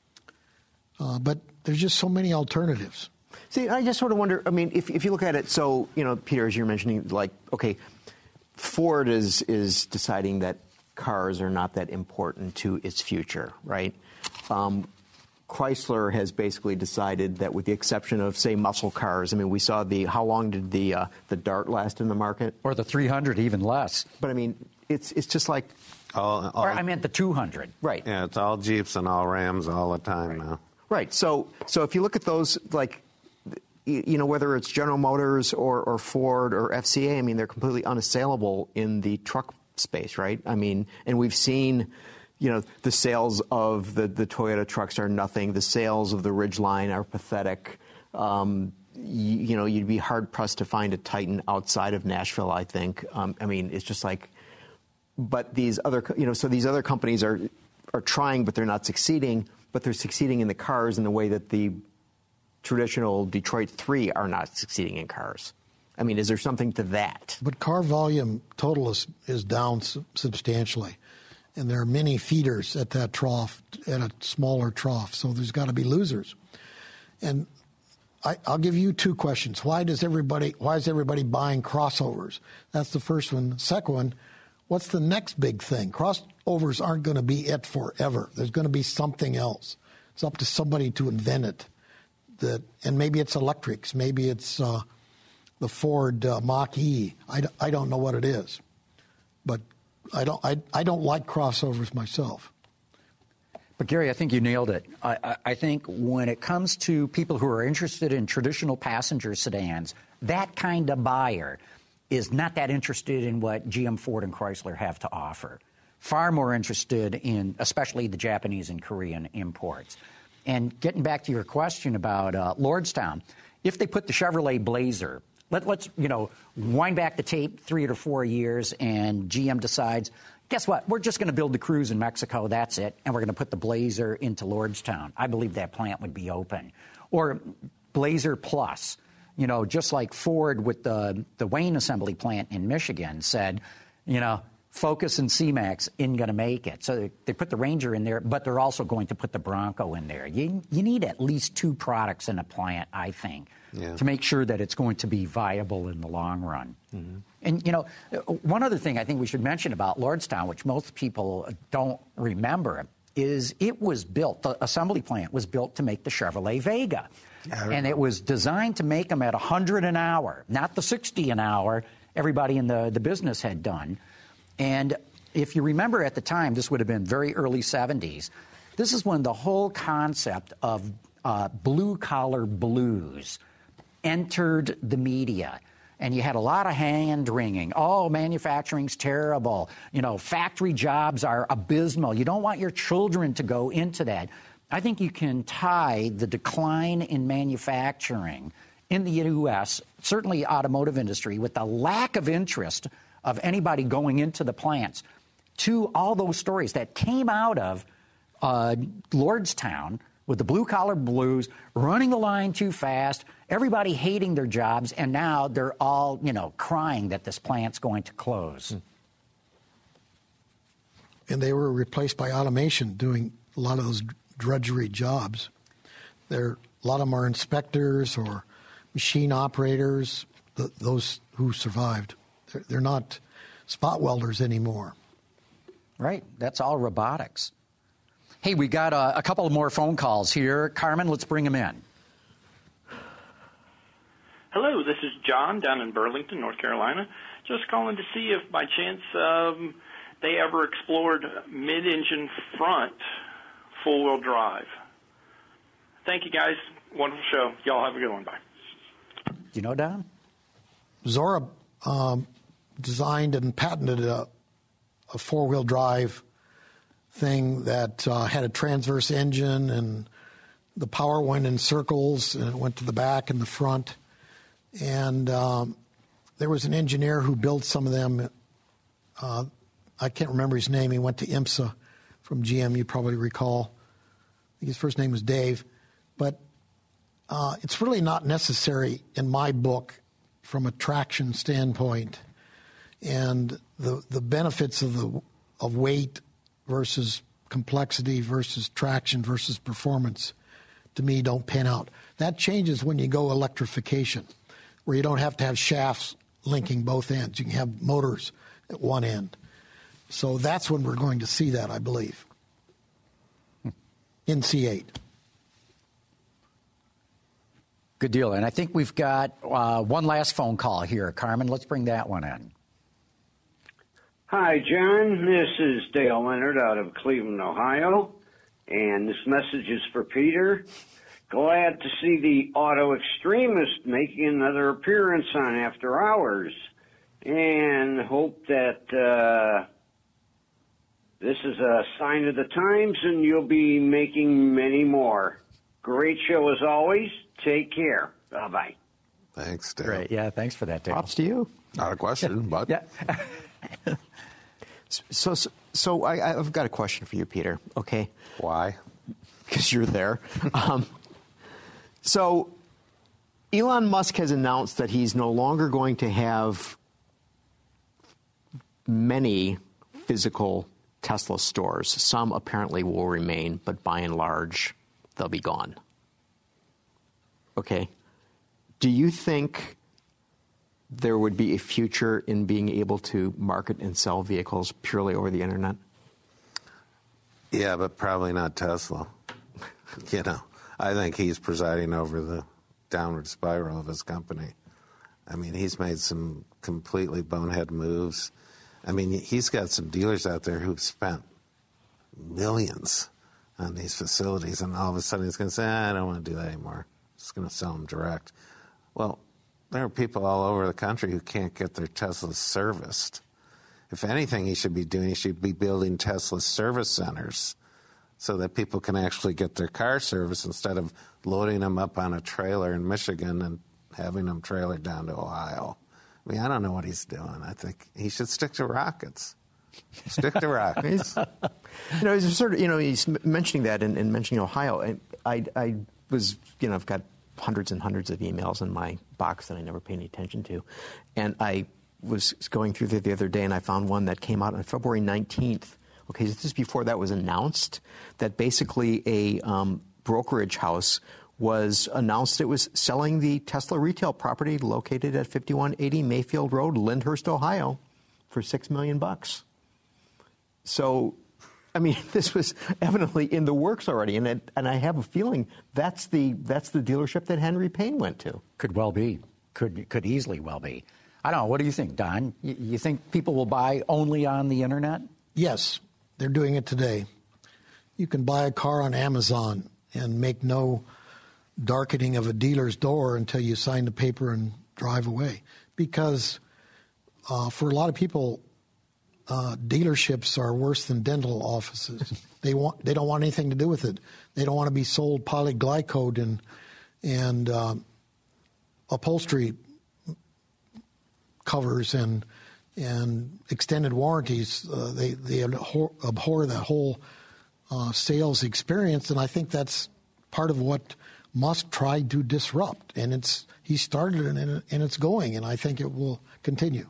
Uh, but there's just so many alternatives. See, I just sort of wonder, I mean, if, if you look at it, so, you know, Peter, as you're mentioning, like, okay, Ford is is deciding that cars are not that important to its future, right? Um, Chrysler has basically decided that with the exception of, say, muscle cars, I mean, we saw the, how long did the uh, the Dart last in the market? Or the three hundred, even less. But, I mean, it's it's just like... All, all, Or I meant the two hundred. Right. Yeah, it's all Jeeps and all Rams all the time right. now. Right. So, so if you look at those, like... You know, whether it's General Motors or, or Ford or F C A, I mean, they're completely unassailable in the truck space, right? I mean, and we've seen, you know, the sales of the, the Toyota trucks are nothing. The sales of the Ridgeline are pathetic. Um, you, you know, you'd be hard-pressed to find a Titan outside of Nashville, I think. Um, I mean, it's just like, but these other, you know, so these other companies are are trying, but they're not succeeding, but they're succeeding in the cars in the way that the traditional Detroit three are not succeeding in cars. I mean, is there something to that? But car volume total is, is down su- substantially. And there are many feeders at that trough, at a smaller trough. So there's got to be losers. And I, I'll give you two questions. Why does everybody, why is everybody buying crossovers? That's the first one. The second one, what's the next big thing? Crossovers aren't going to be it forever. There's going to be something else. It's up to somebody to invent it. That, and maybe it's electrics. Maybe it's uh, the Ford uh, Mach-E. I, I don't know what it is. But I don't, I, I don't like crossovers myself. But, Gary, I think you nailed it. I, I, I think when it comes to people who are interested in traditional passenger sedans, that kind of buyer is not that interested in what G M, Ford, and Chrysler have to offer. Far more interested in especially the Japanese and Korean imports. And getting back to your question about uh, Lordstown, if they put the Chevrolet Blazer, let, let's, you know, wind back the tape three or four years and G M decides, guess what, we're just going to build the Cruze in Mexico, that's it, and we're going to put the Blazer into Lordstown. I believe that plant would be open. Or Blazer Plus, you know, just like Ford with the, the Wayne assembly plant in Michigan said, you know, Focus and C-Max isn't going to make it. So they, they put the Ranger in there, but they're also going to put the Bronco in there. You, you need at least two products in a plant, I think, yeah. to make sure that it's going to be viable in the long run. Mm-hmm. And, you know, one other thing I think we should mention about Lordstown, which most people don't remember, is it was built, the assembly plant was built to make the Chevrolet Vega. Yeah, and it was designed to make them at one hundred an hour, not the sixty an hour everybody in the, the business had done. And if you remember at the time, this would have been very early seventies, this is when the whole concept of uh, blue-collar blues entered the media. And you had a lot of hand-wringing. Oh, manufacturing's terrible. You know, factory jobs are abysmal. You don't want your children to go into that. I think you can tie the decline in manufacturing in the U S, certainly automotive industry, with the lack of interest of anybody going into the plants, to all those stories that came out of uh, Lordstown with the blue-collar blues, running the line too fast, everybody hating their jobs, and now they're all, you know, crying that this plant's going to close. And they were replaced by automation doing a lot of those drudgery jobs. There, a lot of them are inspectors or machine operators, the, those who survived. They're, they're not spot welders anymore. Right. That's all robotics. Hey, we got a, a couple of more phone calls here. Carmen, let's bring them in. Hello, this is John down in Burlington, North Carolina. Just calling to see if by chance um, they ever explored mid-engine front full-wheel drive. Thank you, guys. Wonderful show. Y'all have a good one. Bye. Do you know, Don? Zora um, designed and patented a, a four-wheel drive thing that uh, had a transverse engine, and the power went in circles, and it went to the back and the front. And um, there was an engineer who built some of them. Uh, I can't remember his name. He went to IMSA from G M, you probably recall. I think his first name was Dave. But uh, it's really not necessary in my book from a traction standpoint. And the the benefits of the of weight versus complexity versus traction versus performance, to me, don't pan out. That changes when you go electrification, where you don't have to have shafts linking both ends. You can have motors at one end. So that's when we're going to see that, I believe, in C eight. Good deal. And I think we've got uh, one last phone call here. Carmen, let's bring that one in. Hi, John. This is Dale Leonard out of Cleveland, Ohio. And this message is for Peter. Glad to see the Auto Extremist making another appearance on After Hours. And hope that uh, this is a sign of the times and you'll be making many more. Great show as always. Take care. Bye-bye. Thanks, Dale. Great. Yeah, thanks for that, Dale. Props to you. Not a question, but... Yeah. So, so, so I, I've got a question for you, Peter. Okay. Why? Because you're there. um, so, Elon Musk has announced that he's no longer going to have many physical Tesla stores. Some apparently will remain, but by and large, they'll be gone. Okay. Do you think there would be a future in being able to market and sell vehicles purely over the internet? Yeah, but probably not Tesla. You know, I think he's presiding over the downward spiral of his company. I mean, he's made some completely bonehead moves. I mean, he's got some dealers out there who've spent millions on these facilities, and all of a sudden he's going to say, ah, I don't want to do that anymore. I'm just going to sell them direct. Well, there are people all over the country who can't get their Teslas serviced. If anything he should be doing, he should be building Tesla service centers so that people can actually get their car serviced instead of loading them up on a trailer in Michigan and having them trailered down to Ohio. I mean, I don't know what he's doing. I think he should stick to rockets. Stick to rockets. You know, he's sort of, you know, he's mentioning that and, and mentioning Ohio. I, I, I was, you know, I've got hundreds and hundreds of emails in my box that I never pay any attention to. And I was going through there the other day, and I found one that came out on February nineteenth. Okay, this is before that was announced, that basically a um, brokerage house was announced it was selling the Tesla retail property located at fifty-one eighty Mayfield Road, Lyndhurst, Ohio, for six million bucks. So, I mean, this was evidently in the works already, and it, and I have a feeling that's the that's the dealership that Henry Payne went to. Could well be. Could could easily well be. I don't know. What do you think, Don? You, you think people will buy only on the internet? Yes, they're doing it today. You can buy a car on Amazon and make no darkening of a dealer's door until you sign the paper and drive away. Because uh, for a lot of people, uh, dealerships are worse than dental offices. they want they don't want anything to do with it. They don't want to be sold polyglycode and and uh, upholstery covers and and extended warranties. Uh, they they abhor, abhor that whole uh, sales experience, and I think that's part of what Musk tried to disrupt. And it's he started it, and, and it's going, and I think it will continue.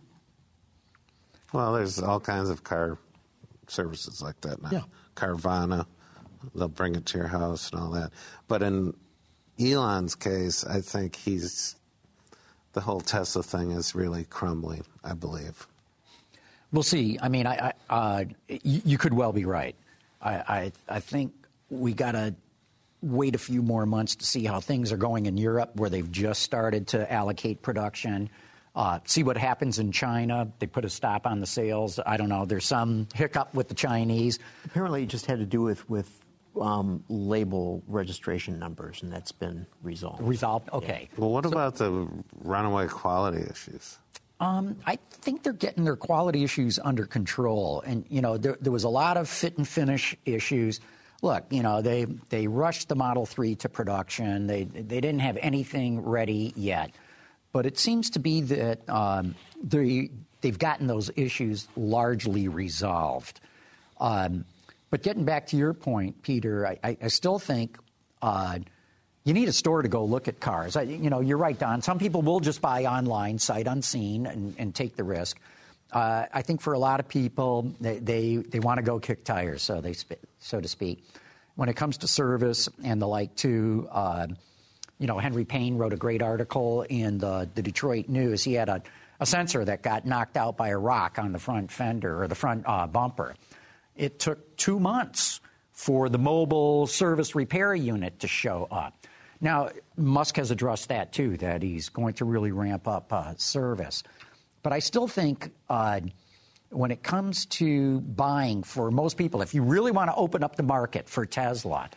Well, there's all kinds of car services like that now. Yeah. Carvana, they'll bring it to your house and all that. But in Elon's case, I think he's the whole Tesla thing is really crumbling, I believe. We'll see. I mean, I, I uh, you, you could well be right. I, I, I think we got to wait a few more months to see how things are going in Europe, where they've just started to allocate production. Uh, see what happens in China. They put a stop on the sales. I don't know. There's some hiccup with the Chinese. Apparently, it just had to do with with um, label registration numbers, and that's been resolved. Resolved? Okay. Yeah. Well, what about the runaway quality issues? Um, I think they're getting their quality issues under control. And, you know, there, there was a lot of fit and finish issues. Look, you know, they they rushed the Model three to production. They they didn't have anything ready yet. But it seems to be that um, they, they've gotten those issues largely resolved. Um, but getting back to your point, Peter, I, I still think uh, you need a store to go look at cars. I, you know, you're right, Don. Some people will just buy online, sight unseen, and, and take the risk. Uh, I think for a lot of people, they they, they want to go kick tires, so they so to speak. When it comes to service and the like, too. Uh, You know, Henry Payne wrote a great article in the, the Detroit News. He had a, a sensor that got knocked out by a rock on the front fender or the front uh, bumper. It took two months for the mobile service repair unit to show up. Now, Musk has addressed that, too, that he's going to really ramp up uh, service. But I still think uh, when it comes to buying for most people, if you really want to open up the market for Tesla,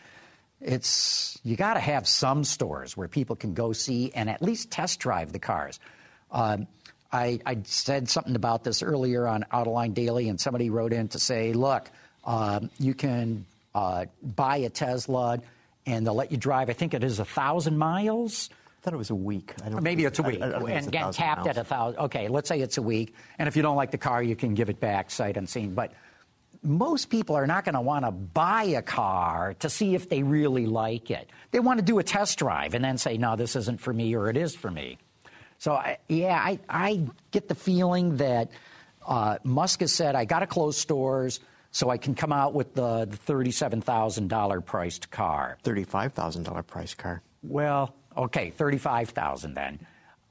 It's you got to have some stores where people can go see and at least test drive the cars. Um, I, I said something about this earlier on Autoline Daily, and somebody wrote in to say, look, um, you can uh, buy a Tesla and they'll let you drive, I think it is a thousand miles. I thought it was a week. I don't Maybe it's a week, I, I and get capped miles. at a thousand. Okay, let's say it's a week, and if you don't like the car, you can give it back sight unseen. But most people are not going to want to buy a car to see if they really like it. They want to do a test drive and then say, no, this isn't for me, or it is for me. So, I, yeah, I, I get the feeling that uh, Musk has said, I got to close stores so I can come out with the, the thirty-seven thousand dollars priced car. thirty-five thousand dollars price car. Well, okay, thirty-five thousand dollars then.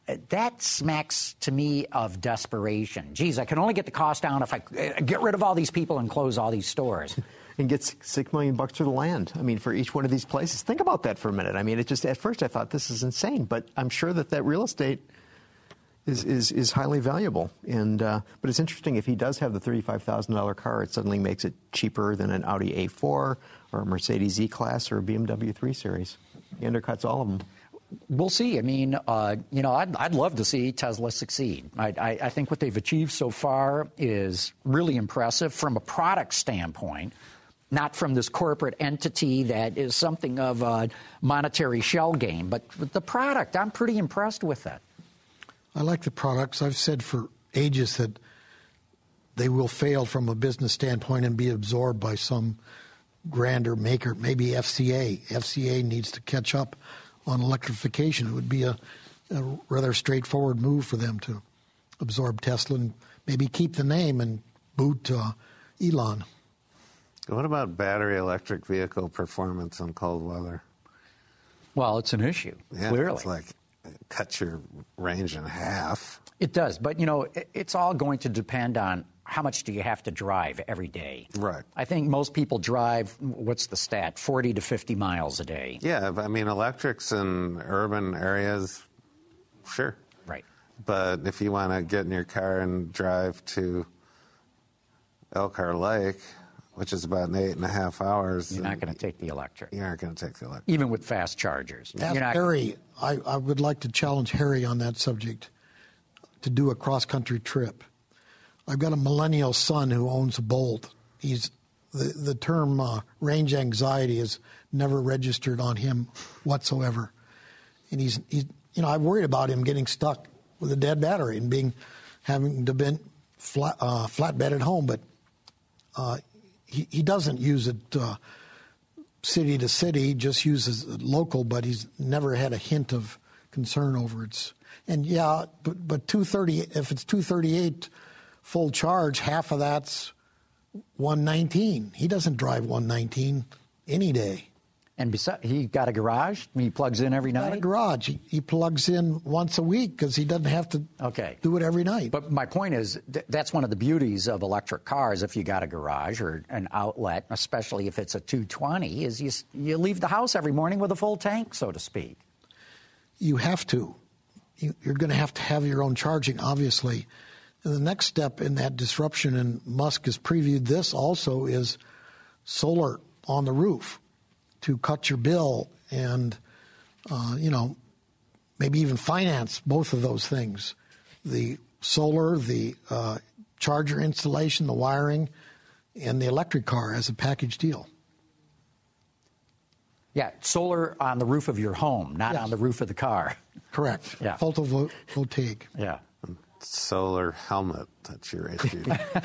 that smacks to me of desperation. Geez, I can only get the cost down if I get rid of all these people and close all these stores. And get six million bucks for the land. I mean, for each one of these places. Think about that for a minute. I mean, it just at first I thought this is insane, but I'm sure that that real estate is is, is highly valuable. And uh, but it's interesting, if he does have the thirty-five thousand dollars car, it suddenly makes it cheaper than an Audi A four or a Mercedes E-Class or a B M W three Series. He undercuts all of them. We'll see. I mean, uh, you know, I'd, I'd love to see Tesla succeed. I, I, I think what they've achieved so far is really impressive from a product standpoint, not from this corporate entity that is something of a monetary shell game, but with the product. I'm pretty impressed with it. I like the products. I've said for ages that they will fail from a business standpoint and be absorbed by some grander maker, maybe F C A. F C A needs to catch up on electrification. It would be a, a rather straightforward move for them to absorb Tesla and maybe keep the name and boot uh, Elon. What about battery electric vehicle performance in cold weather? Well, it's an issue, yeah, clearly. It's like it cuts your range in half. It does, but, you know, it, it's all going to depend on how much do you have to drive every day. Right. I think most people drive, what's the stat, forty to fifty miles a day. Yeah, I mean, electrics in urban areas, sure. Right. But if you want to get in your car and drive to Elkhart Lake, which is about an eight and a half hours. You're not going to take the electric. You aren't going to take the electric. Even with fast chargers. Ask You're not... Harry, I, I would like to challenge Harry on that subject to do a cross-country trip. I've got a millennial son who owns a Bolt. He's the, the term uh, range anxiety is never registered on him whatsoever. And he's, he's, you know, I worried about him getting stuck with a dead battery and being, having to be flat, uh, flatbed at home, but uh, He, he doesn't use it uh, city to city, he just uses it local, but he's never had a hint of concern over it. And yeah, but, but two thirty, if it's two thirty-eight full charge, half of that's one nineteen. He doesn't drive one nineteen any day. And besides, he got a garage? He plugs in every night? Got a garage. He, he plugs in once a week because he doesn't have to okay. do it every night. But my point is, th- that's one of the beauties of electric cars, if you got a garage or an outlet, especially if it's a two twenty, is you, you leave the house every morning with a full tank, so to speak. You have to. You, you're going to have to have your own charging, obviously. And the next step in that disruption, and Musk has previewed this also, is solar on the roof to cut your bill and, uh, you know, maybe even finance both of those things. The solar, the uh, charger installation, the wiring, and the electric car as a package deal. Yeah, solar on the roof of your home, not yes. on the roof of the car. Correct. Yeah. Photovoltaic. Yeah. Solar helmet, that's your issue.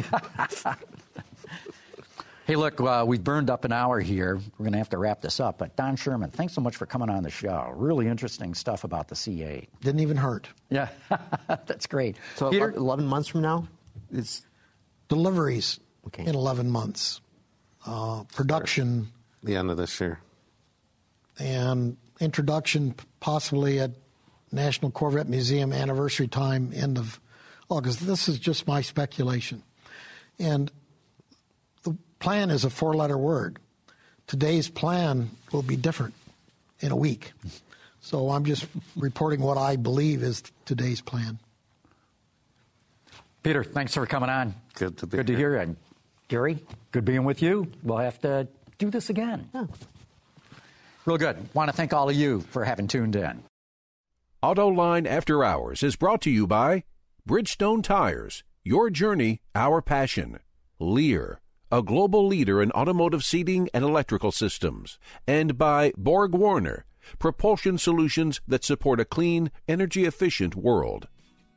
Hey, look, uh, we've burned up an hour here. We're going to have to wrap this up. But Don Sherman, thanks so much for coming on the show. Really interesting stuff about the C eight. Didn't even hurt. Yeah, that's great. So Peter? eleven months from now? It's Deliveries okay. in eleven months. Uh, production. The end of this year. And introduction possibly at National Corvette Museum anniversary time, end of August. This is just my speculation. And the plan is a four-letter word. Today's plan will be different in a week. So I'm just reporting what I believe is today's plan. Peter, thanks for coming on. Good to be Good here. to hear you. Gary, good being with you. We'll have to do this again. Yeah. Real good. Want to thank all of you for having tuned in. AutoLine After Hours is brought to you by Bridgestone Tires, your journey, our passion. Lear, a global leader in automotive seating and electrical systems. And by Borg Warner, propulsion solutions that support a clean, energy-efficient world.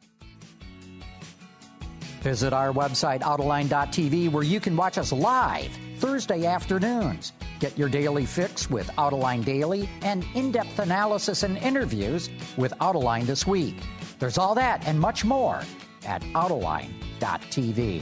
Visit our website, Autoline dot T V, where you can watch us live Thursday afternoons. Get your daily fix with Autoline Daily and in-depth analysis and interviews with Autoline This Week. There's all that and much more at Autoline dot T V.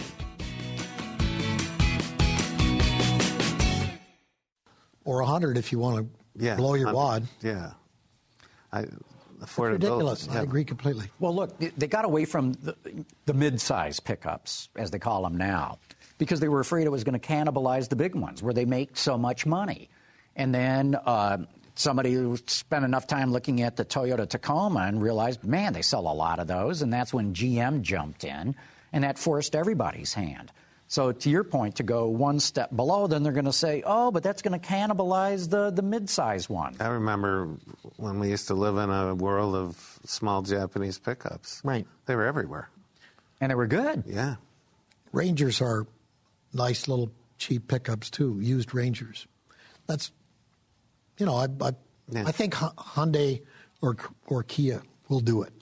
Or one hundred if you want to Yeah, blow your I'm- wad. Yeah. I, affordability. Ridiculous. Yeah. I agree completely. Well, look, they got away from the, the mid-size pickups, as they call them now, because they were afraid it was going to cannibalize the big ones, where they make so much money. And then uh, somebody who spent enough time looking at the Toyota Tacoma and realized, man, they sell a lot of those. And that's when G M jumped in, and that forced everybody's hand. So to your point, to go one step below, then they're going to say, oh, but that's going to cannibalize the, the mid-size one. I remember when we used to live in a world of small Japanese pickups. Right. They were everywhere. And they were good. Yeah. Rangers are nice little cheap pickups, too, used Rangers. That's, you know, I I, Yeah. I think Hyundai or or Kia will do it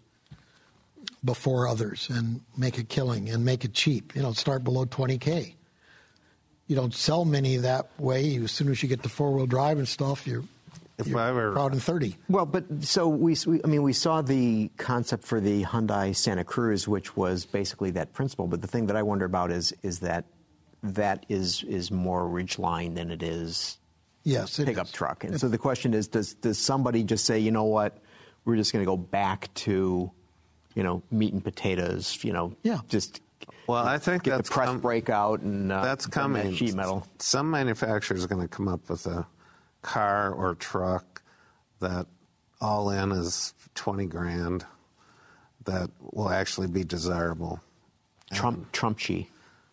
before others and make a killing and make it cheap. You know, start below twenty K. You don't sell many that way. As soon as you get the four-wheel drive and stuff, you're, If you're I were- proud and thirty. Well, but so we, we, I mean, we saw the concept for the Hyundai Santa Cruz, which was basically that principle. But the thing that I wonder about is is that that is is more ridgeline than it is Yes, it pickup is. truck. And so the question is, does does somebody just say, you know what, we're just going to go back to, you know, meat and potatoes, you know, Yeah. just Well, I think get that's the press com- brake out and uh, That's put in that coming. sheet metal. Some manufacturers are going to come up with a car or truck that all in is twenty grand that will actually be desirable. Trump Trumpy.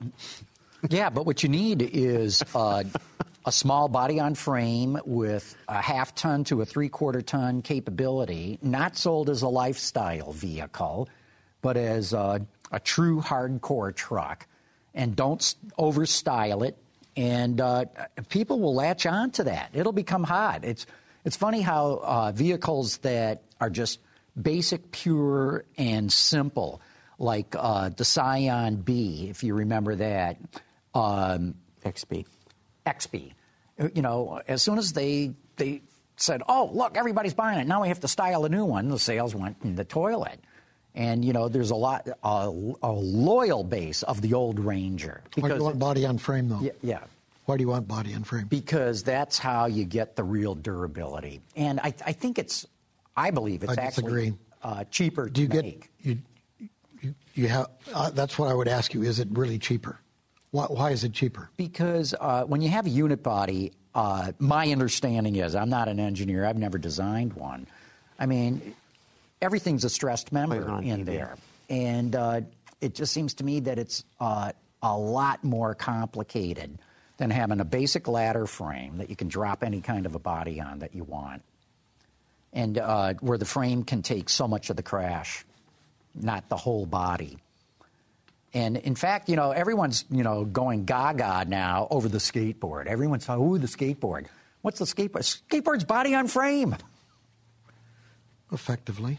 Yeah, but what you need is uh, a small body-on-frame with a half-ton to a three-quarter-ton capability, not sold as a lifestyle vehicle, but as a, a true hardcore truck. And don't s- over-style it, and uh, people will latch on to that. It'll become hot. It's, it's funny how uh, vehicles that are just basic, pure, and simple, like uh, the Scion B, if you remember that, um, X B. X B. You know, as soon as they they said, "Oh, look, everybody's buying it. Now we have to style a new one," the sales went in the toilet. And you know, there's a lot a, a loyal base of the old Ranger. Why do you want body on frame, though? Yeah, yeah, Why do you want body on frame? because that's how you get the real durability. And I, I think it's, I believe it's I disagree. actually uh, cheaper Do you to get make. you you, you have? Uh, that's what I would ask you. Is it really cheaper? Why, why is it cheaper? Because uh, when you have a unit body, uh, my understanding is, I'm not an engineer, I've never designed one. I mean, everything's a stressed member on in T V. there. And uh, it just seems to me that it's uh, a lot more complicated than having a basic ladder frame that you can drop any kind of a body on that you want. And uh, where the frame can take so much of the crash, not the whole body. And in fact, you know, everyone's, you know, going gaga now over the skateboard. Everyone's saying, ooh, the skateboard. What's the skateboard? Skateboard's body on frame. Effectively.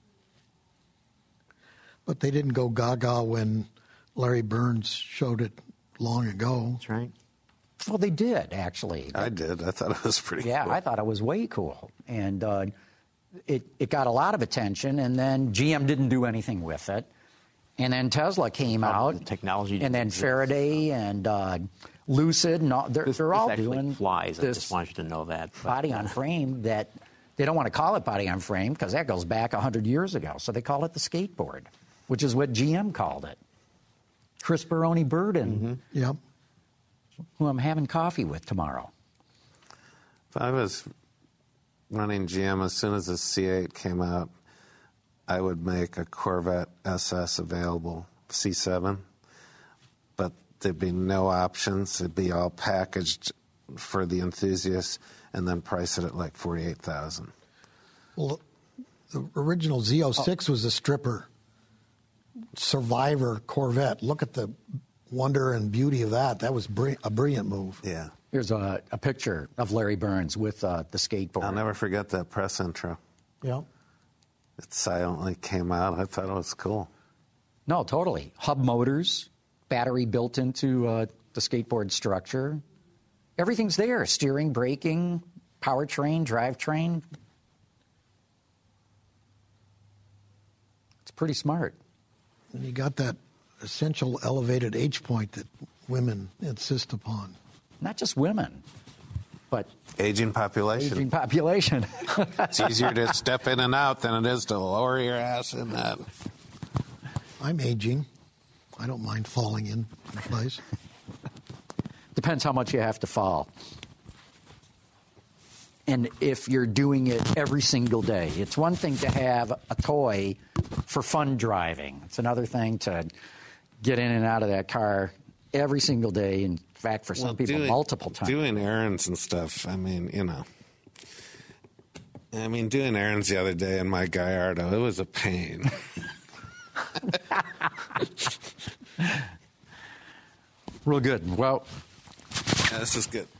But they didn't go gaga when Larry Burns showed it long ago. That's right. Well, they did, actually. I did. I thought it was pretty Yeah, cool. I thought it was way cool. And uh, it, it got a lot of attention, and then G M didn't do anything with it. And then Tesla came Oh, out. the technology And didn't then exist. Faraday and uh, Lucid, and all, they're, This, they're this all actually doing flies. I this just wanted you to know that. But, body on frame that they don't want to call it body on frame because that goes back one hundred years ago. So they call it the skateboard, which is what G M called it. Chris Baroni Burden, Mm-hmm. Yep. who I'm having coffee with tomorrow. If I was running G M, as soon as the C eight came out, I would make a Corvette S S available, C seven, but there'd be no options. It'd be all packaged for the enthusiasts, and then price it at like forty-eight thousand Well, the original Z oh six was a stripper survivor Corvette. Look at the wonder and beauty of that. That was bri- a brilliant move. Yeah. Here's a, a picture of Larry Burns with uh, the skateboard. I'll never forget that press intro. Yeah. It silently came out. I thought it was cool. No, totally. Hub motors, battery built into uh, the skateboard structure. Everything's there. Steering, braking, powertrain, drivetrain. It's pretty smart. And you got that essential elevated H point that women insist upon. Not just women. But aging population. Aging population. It's easier to step in and out than it is to lower your ass in that. I'm aging. I don't mind falling in place. Depends how much you have to fall. And if you're doing it every single day. It's one thing to have a toy for fun driving. It's another thing to get in and out of that car every single day. In fact, for some well, people, doing, multiple times. Doing errands and stuff, I mean, you know. I mean, doing errands the other day in my Gallardo, it was a pain. Real good. Well, yeah, this is good.